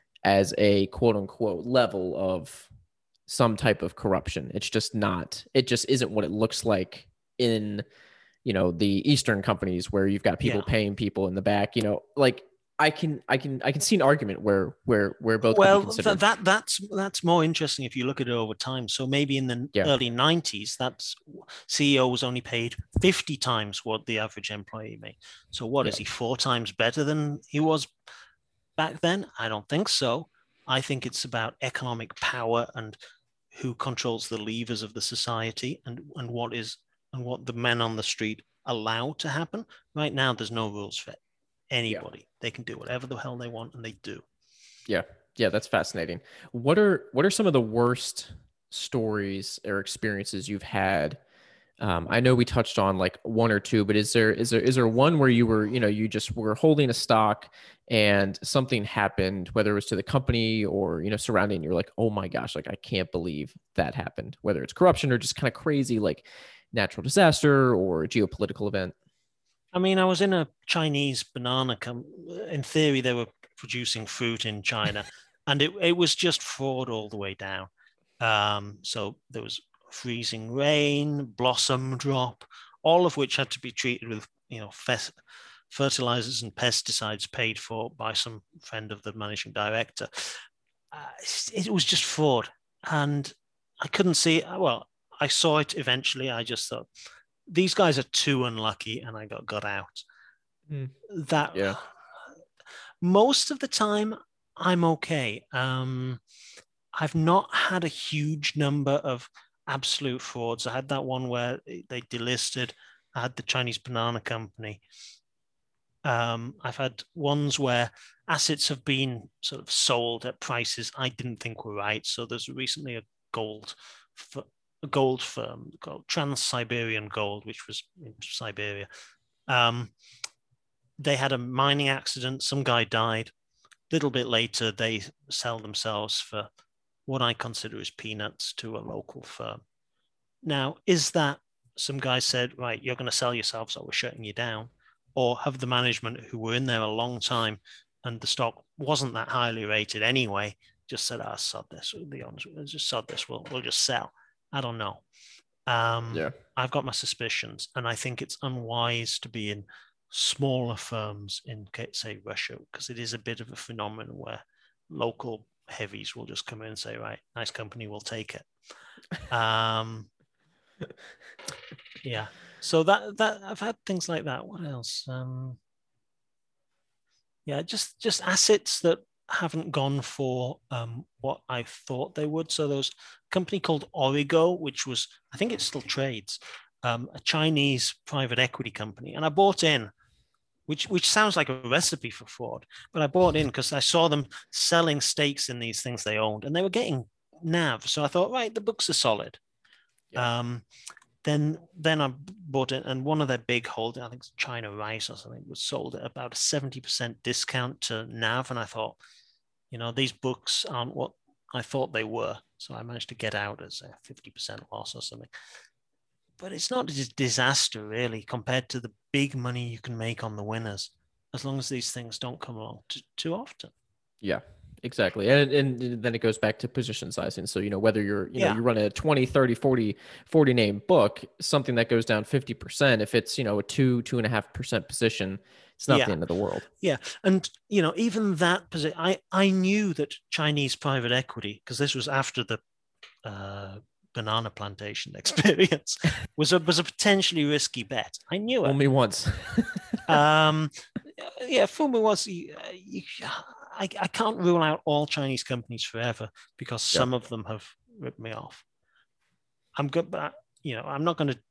as a quote unquote level of some type of corruption. It's just not, it just isn't what it looks like in, you know, the Eastern companies where you've got people Yeah. paying people in the back, you know, like I can, I can, I can see an argument where, where, where both well, could be considered. Th- that that's that's more interesting if you look at it over time. So maybe in the yeah. early nineties, that's C E O was only paid fifty times what the average employee made. So what yeah. is he four times better than he was back then? I don't think so. I think it's about economic power and who controls the levers of the society, and and what is and what the men on the street allow to happen. Right now, there's no rules for anybody. Yeah. They can do whatever the hell they want, and they do. Yeah. Yeah, that's fascinating. What are what are some of the worst stories or experiences you've had? Um, I know we touched on like one or two, but is there is there is there one where you were, you know, you just were holding a stock and something happened, whether it was to the company or, you know, surrounding, you're like, oh my gosh, like I can't believe that happened, whether it's corruption or just kind of crazy like natural disaster or a geopolitical event? I mean, I was in a Chinese banana company. In theory, they were producing fruit in China, and it, it was just fraud all the way down. Um, so there was freezing rain, blossom drop, all of which had to be treated with, you know, fe- fertilizers and pesticides paid for by some friend of the managing director. Uh, it, it was just fraud, and I couldn't see it. Well, I saw it eventually. I just thought, these guys are too unlucky, and I got got out. Mm. That yeah. Most of the time I'm okay. Um, I've not had a huge number of absolute frauds. I had that one where they delisted. I had the Chinese banana company. Um, I've had ones where assets have been sort of sold at prices I didn't think were right. So there's recently a gold a gold firm called Trans-Siberian Gold, which was in Siberia. Um, they had a mining accident. Some guy died. A little bit later, they sell themselves for what I consider as peanuts to a local firm. Now, is that some guy said, right, you're going to sell yourself, so we're shutting you down? Or have the management who were in there a long time and the stock wasn't that highly rated anyway, just said, ah, oh, sod this, we'll be honest, just sod this, we'll, we'll just sell. I don't know. Um, yeah. I've got my suspicions, and I think it's unwise to be in smaller firms in, say, Russia, because it is a bit of a phenomenon where local heavies will just come in and say, right, nice company, we'll take it. Um, yeah. So that that I've had things like that. What else? Um, yeah, just just assets that haven't gone for um, what I thought they would. So there was a company called Origo, which was, I think it still trades, um, a Chinese private equity company. And I bought in, which which sounds like a recipe for fraud, but I bought in because I saw them selling stakes in these things they owned, and they were getting N A V. So I thought, right, the books are solid. Yeah. Um, then then I bought it, and one of their big holdings, I think it's China Rice or something, was sold at about a seventy percent discount to N A V. And I thought, you know, these books aren't what I thought they were. So I managed to get out as a fifty percent loss or something. But it's not a disaster, really, compared to the big money you can make on the winners, as long as these things don't come along too, too often. Yeah, exactly. And, and then it goes back to position sizing. So, you know, whether you're, you know, yeah. you run a twenty, thirty, forty, forty name book, something that goes down fifty percent, if it's, you know, a two, two and a half percent position, it's not yeah. the end of the world. Yeah. And, you know, even that position, I, I knew that Chinese private equity, because this was after the uh, banana plantation experience, was a, was a potentially risky bet. I knew it. Only once. Um, yeah, Fumu was. You, you, I, I can't rule out all Chinese companies forever because some Yep. of them have ripped me off. I'm good, but you know, I'm not going to.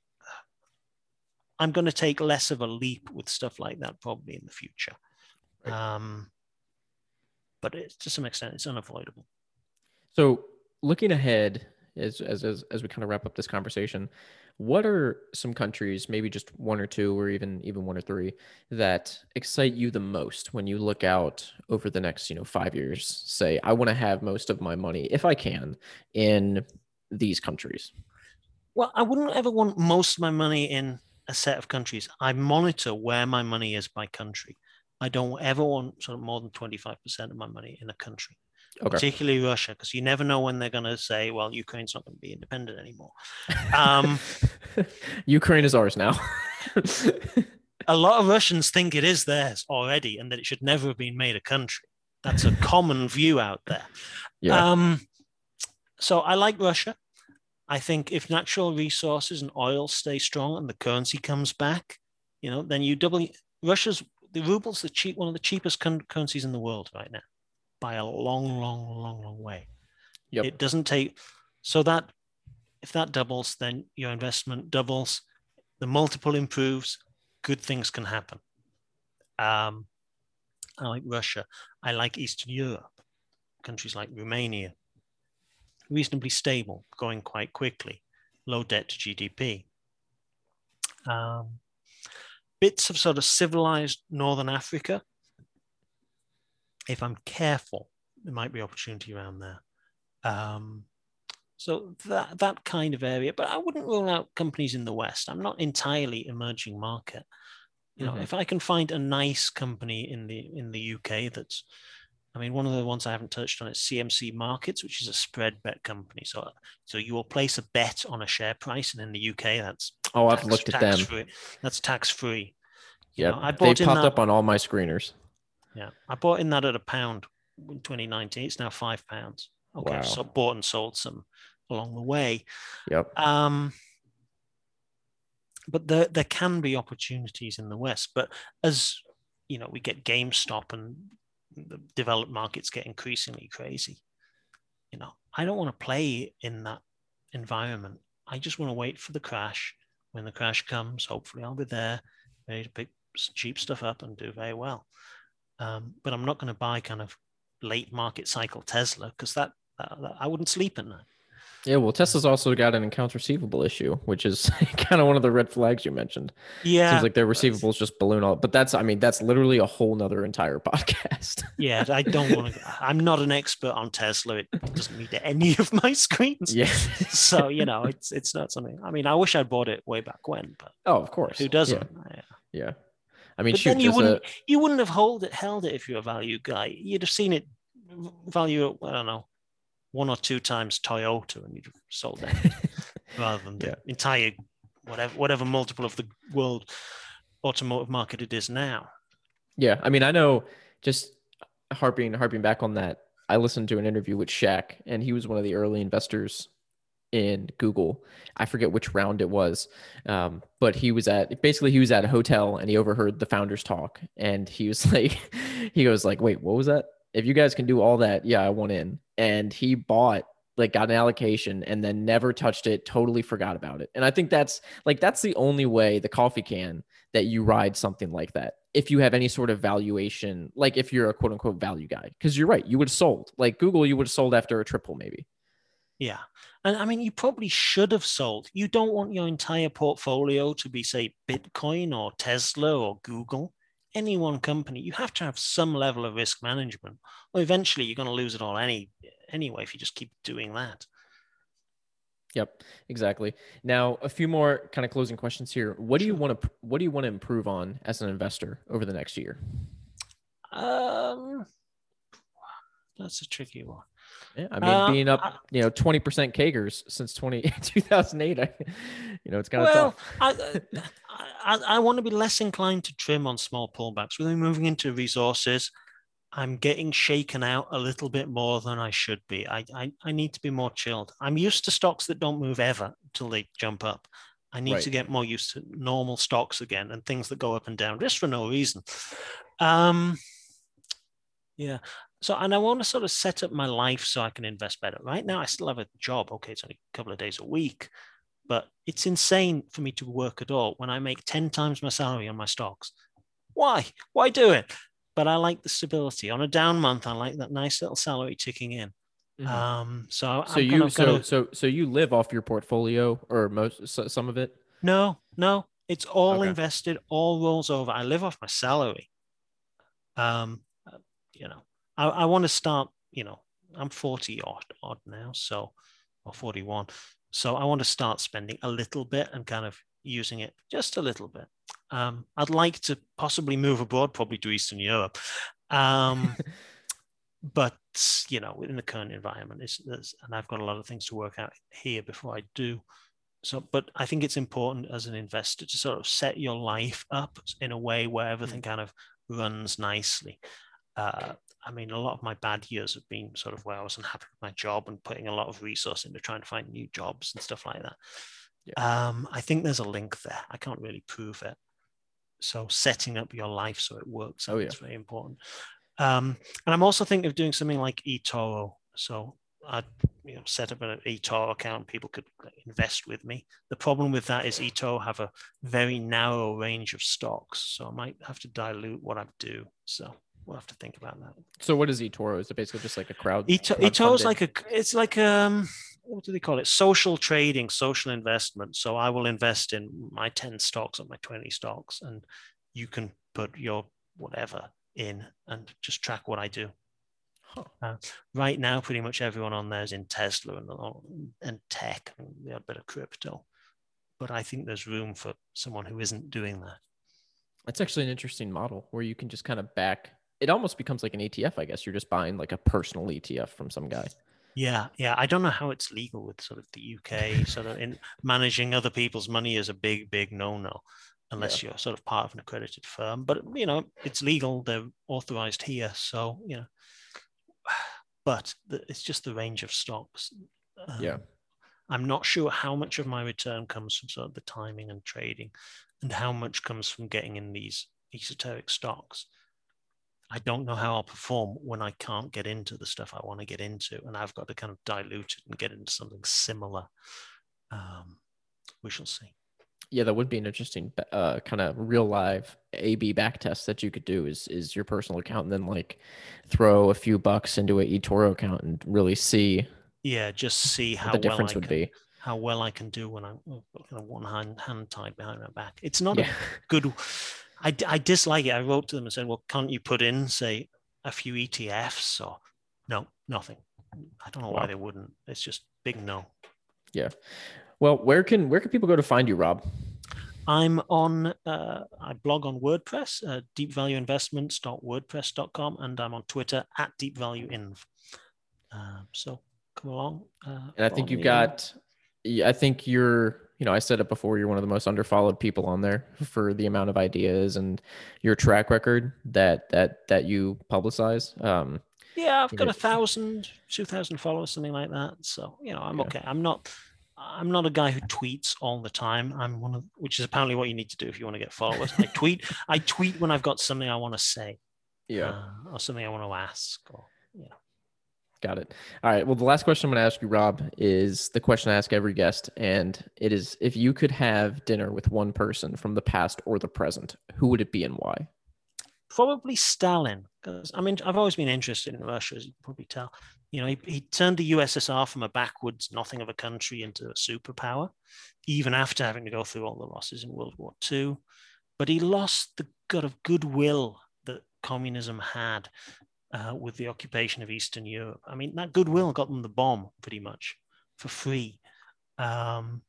I'm going to take less of a leap with stuff like that probably in the future. Right. Um, but it's, to some extent, it's unavoidable. So looking ahead, as, as as as we kind of wrap up this conversation, what are some countries, maybe just one or two, or even even one or three, that excite you the most when you look out over the next, you know, five years? Say, I want to have most of my money, if I can, in these countries. Well, I wouldn't ever want most of my money in a set of countries. I monitor where my money is by country. I don't ever want sort of more than twenty-five percent of my money in a country, Okay. particularly Russia, because you never know when they're going to say, well, Ukraine's not going to be independent anymore. Um, Ukraine is ours now. a lot of Russians think it is theirs already and that it should never have been made a country. That's a common view out there. Yeah. Um, so I like Russia. I think if natural resources and oil stay strong and the currency comes back, you know, then you double Russia's the ruble's the cheap one of the cheapest currencies in the world right now by a long, long, long, long way. Yep. It doesn't take so that if that doubles, then your investment doubles, the multiple improves, good things can happen. Um, I like Russia. I like Eastern Europe, countries like Romania, reasonably stable, going quite quickly, low debt to G D P. Um, bits of sort of civilized Northern Africa. If I'm careful, there might be opportunity around there. Um, so that that kind of area, but I wouldn't rule out companies in the West. I'm not entirely emerging market. You know, mm-hmm. if I can find a nice company in the in the U K that's, I mean, one of the ones I haven't touched on is C M C Markets, which is a spread bet company. So, so you will place a bet on a share price, and in the U K, that's oh, I've tax, looked at tax them. Free. That's tax free. Yeah, they popped that, up on all my screeners. Yeah, I bought in that at a pound in twenty nineteen. It's now five pounds. Okay, wow. So bought and sold some along the way. Yep. Um, but there there can be opportunities in the West. But as you know, we get GameStop and the developed markets get increasingly crazy. You know, I don't want to play in that environment. I just want to wait for the crash. When the crash comes, hopefully I'll be there, ready to pick cheap stuff up and do very well. Um, but I'm not going to buy kind of late market cycle Tesla because that, that, that I wouldn't sleep at night. Yeah, well, Tesla's also got an accounts receivable issue, which is kind of one of the red flags you mentioned. Yeah. Seems like their receivables just balloon all, but that's, I mean, that's literally a whole nother entire podcast. Yeah, I don't want to, I'm not an expert on Tesla. It doesn't meet any of my screens. Yeah. So, you know, it's it's not something, I mean, I wish I'd bought it way back when, but. Oh, of course. Who doesn't? Yeah. yeah. I mean, but shoot, then you wouldn't, a... you wouldn't have hold it, held it if you're a value guy. You'd have seen it value, I don't know, one or two times Toyota and you'd have sold that rather than the yeah. entire whatever whatever multiple of the world automotive market it is now. Yeah, I mean, I know, just harping harping back on that, I listened to an interview with Shaq, and he was one of the early investors in Google. I forget which round it was, um, but he was at basically he was at a hotel and he overheard the founders talk, and he was like, he goes like, "Wait, what was that? If you guys can do all that, yeah, I want in." And he bought, like, got an allocation and then never touched it, totally forgot about it. And I think that's like, that's the only way, the coffee can, that you ride something like that. If you have any sort of valuation, like if you're a quote unquote value guy, because you're right, you would have sold. Like Google, you would have sold after a triple maybe. Yeah. And I mean, you probably should have sold. You don't want your entire portfolio to be, say, Bitcoin or Tesla or Google. Any one company, you have to have some level of risk management, or eventually you're going to lose it all any anyway if you just keep doing that. Yep, exactly. Now, a few more kind of closing questions here. What do sure. you want to what do you want to improve on as an investor over the next year? Um, that's a tricky one. Yeah, I mean, uh, being up, you know, twenty percent C A G Rs since two thousand eight, I, you know, it's kind of well, tough. I, I, I want to be less inclined to trim on small pullbacks. Really moving into resources, I'm getting shaken out a little bit more than I should be. I, I, I need to be more chilled. I'm used to stocks that don't move ever until they jump up. I need Right. to get more used to normal stocks again and things that go up and down just for no reason. Um, yeah. So, and I want to sort of set up my life so I can invest better. Right now, I still have a job. Okay, it's only a couple of days a week, but it's insane for me to work at all when I make ten times my salary on my stocks. Why? Why do it? But I like the stability. On a down month, I like that nice little salary ticking in. Mhm. Um, so, So I'm you kind of so gonna so so you live off your portfolio or most so, some of it? no, no, it's all Okay. invested, all rolls over. I live off my salary. Um, uh, you know, I, I want to start, you know, I'm forty odd, odd now, so, or forty-one. So I want to start spending a little bit and kind of using it just a little bit. Um, I'd like to possibly move abroad, probably to Eastern Europe. Um, but, you know, in the current environment, it's, there's, and I've got a lot of things to work out here before I do. So, but I think it's important as an investor to sort of set your life up in a way where everything kind of runs nicely. Uh, I mean, a lot of my bad years have been sort of where I was unhappy with my job and putting a lot of resource into trying to find new jobs and stuff like that. Yeah. Um, I think there's a link there. I can't really prove it. So setting up your life so it works, I Oh, think yeah. it's very important. Um, and I'm also thinking of doing something like eToro. So I'd you know, set up an eToro account. People could invest with me. The problem with that is eToro have a very narrow range of stocks. So I might have to dilute what I do. So we'll have to think about that. So what is eToro? Is it basically just like a crowd? eToro is like a, it's like um, what do they call it? Social trading, social investment. So I will invest in my ten stocks or my twenty stocks, and you can put your whatever in and just track what I do. Huh. Uh, right now, pretty much everyone on there is in Tesla and, and tech and a bit of crypto. But I think there's room for someone who isn't doing that. That's actually an interesting model where you can just kind of back. It almost becomes like an E T F, I guess. You're just buying like a personal E T F from some guy. Yeah, yeah. I don't know how it's legal with sort of the U K. Sort of in managing other people's money is a big, big no-no, unless yeah. you're sort of part of an accredited firm. But you know, it's legal. They're authorized here, so you know. But the, it's just the range of stocks. Um, yeah. I'm not sure how much of my return comes from sort of the timing and trading, and how much comes from getting in these esoteric stocks. I don't know how I'll perform when I can't get into the stuff I want to get into, and I've got to kind of dilute it and get into something similar. Um, we shall see. Yeah, that would be an interesting uh, kind of real live A B back test that you could do is is your personal account and then like throw a few bucks into an eToro account and really see. Yeah, just see how the difference well I would can, be. how well I can do when I'm kind of one hand hand tied behind my back. It's not yeah. a good. I, I dislike it. I wrote to them and said, well, can't you put in, say, a few E T Fs or no, nothing. I don't know wow. why they wouldn't. It's just big no. Yeah. Well, where can where can people go to find you, Rob? I'm on, uh, I blog on WordPress, uh, deep value investments dot wordpress dot com, and I'm on Twitter at deepvalueinv. Uh, so come along. Uh, and I think you've got, I think you're, you know, I said it before, you're one of the most underfollowed people on there for the amount of ideas and your track record that, that, that you publicize. Um, yeah, I've got know. a thousand, two thousand followers, something like that. So, you know, I'm yeah. okay. I'm not, I'm not a guy who tweets all the time. I'm one of, which is apparently what you need to do if you want to get followers. I tweet, I tweet when I've got something I want to say, yeah, uh, or something I want to ask, or you know. Got it. All right. Well, the last question I'm going to ask you, Rob, is the question I ask every guest, and it is: if you could have dinner with one person from the past or the present, who would it be and why? Probably Stalin, because I mean, I've always been interested in Russia, as you can probably tell. You know, he, he turned the U S S R from a backwards nothing of a country into a superpower, even after having to go through all the losses in World War Two. But he lost the kind of goodwill that communism had uh, with the occupation of Eastern Europe. I mean, that goodwill got them the bomb pretty much for free. Um,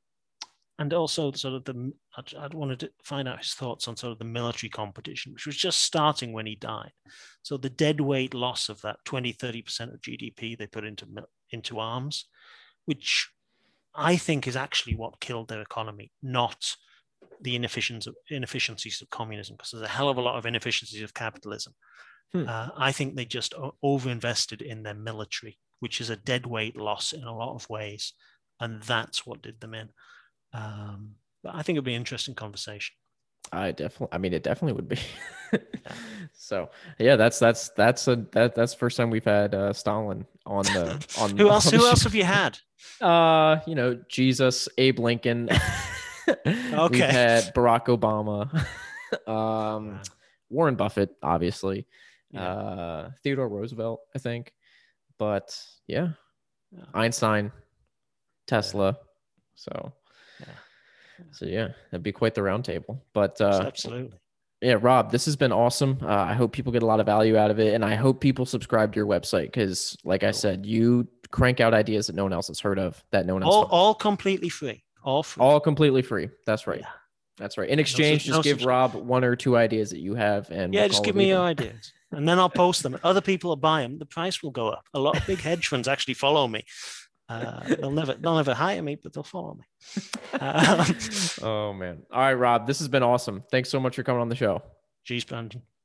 and also sort of the, I'd, I'd wanted to find out his thoughts on sort of the military competition, which was just starting when he died. So the dead weight loss of that twenty, thirty percent of G D P they put into, into arms, which I think is actually what killed their economy, not the inefficiencies of, inefficiencies of communism, because there's a hell of a lot of inefficiencies of capitalism. Hmm. Uh, I think they just overinvested in their military, which is a dead weight loss in a lot of ways. And that's what did them in. Um, but I think it'd be an interesting conversation. I definitely, I mean, it definitely would be. So yeah, that's, that's, that's a, that, that's the first time we've had uh, Stalin on the, on Who else, on the who else show. have you had? Uh, you know, Jesus, Abe Lincoln. Okay. We've had Barack Obama, um, Wow. Warren Buffett, obviously, Yeah. uh, Theodore Roosevelt, I think, but yeah, Yeah. Einstein, Tesla. So, Yeah. so yeah, that'd be quite the round table. But uh, Absolutely. yeah, Rob, this has been awesome. Uh, I hope people get a lot of value out of it, and I hope people subscribe to your website because, like I Cool. said, you crank out ideas that no one else has heard of, that no one else. All, knows. all completely free. All free. All completely free. That's right. Yeah. That's right. In exchange, no just give subscription. Rob one or two ideas that you have, and Yeah, we'll just call give it me even. your ideas, and then I'll post them. Other people will buy them. The price will go up. A lot of big hedge funds actually follow me. Uh, they'll never, they'll never hire me, but they'll follow me. Um, Oh man! All right, Rob, this has been awesome. Thanks so much for coming on the show. Geez, Brandon.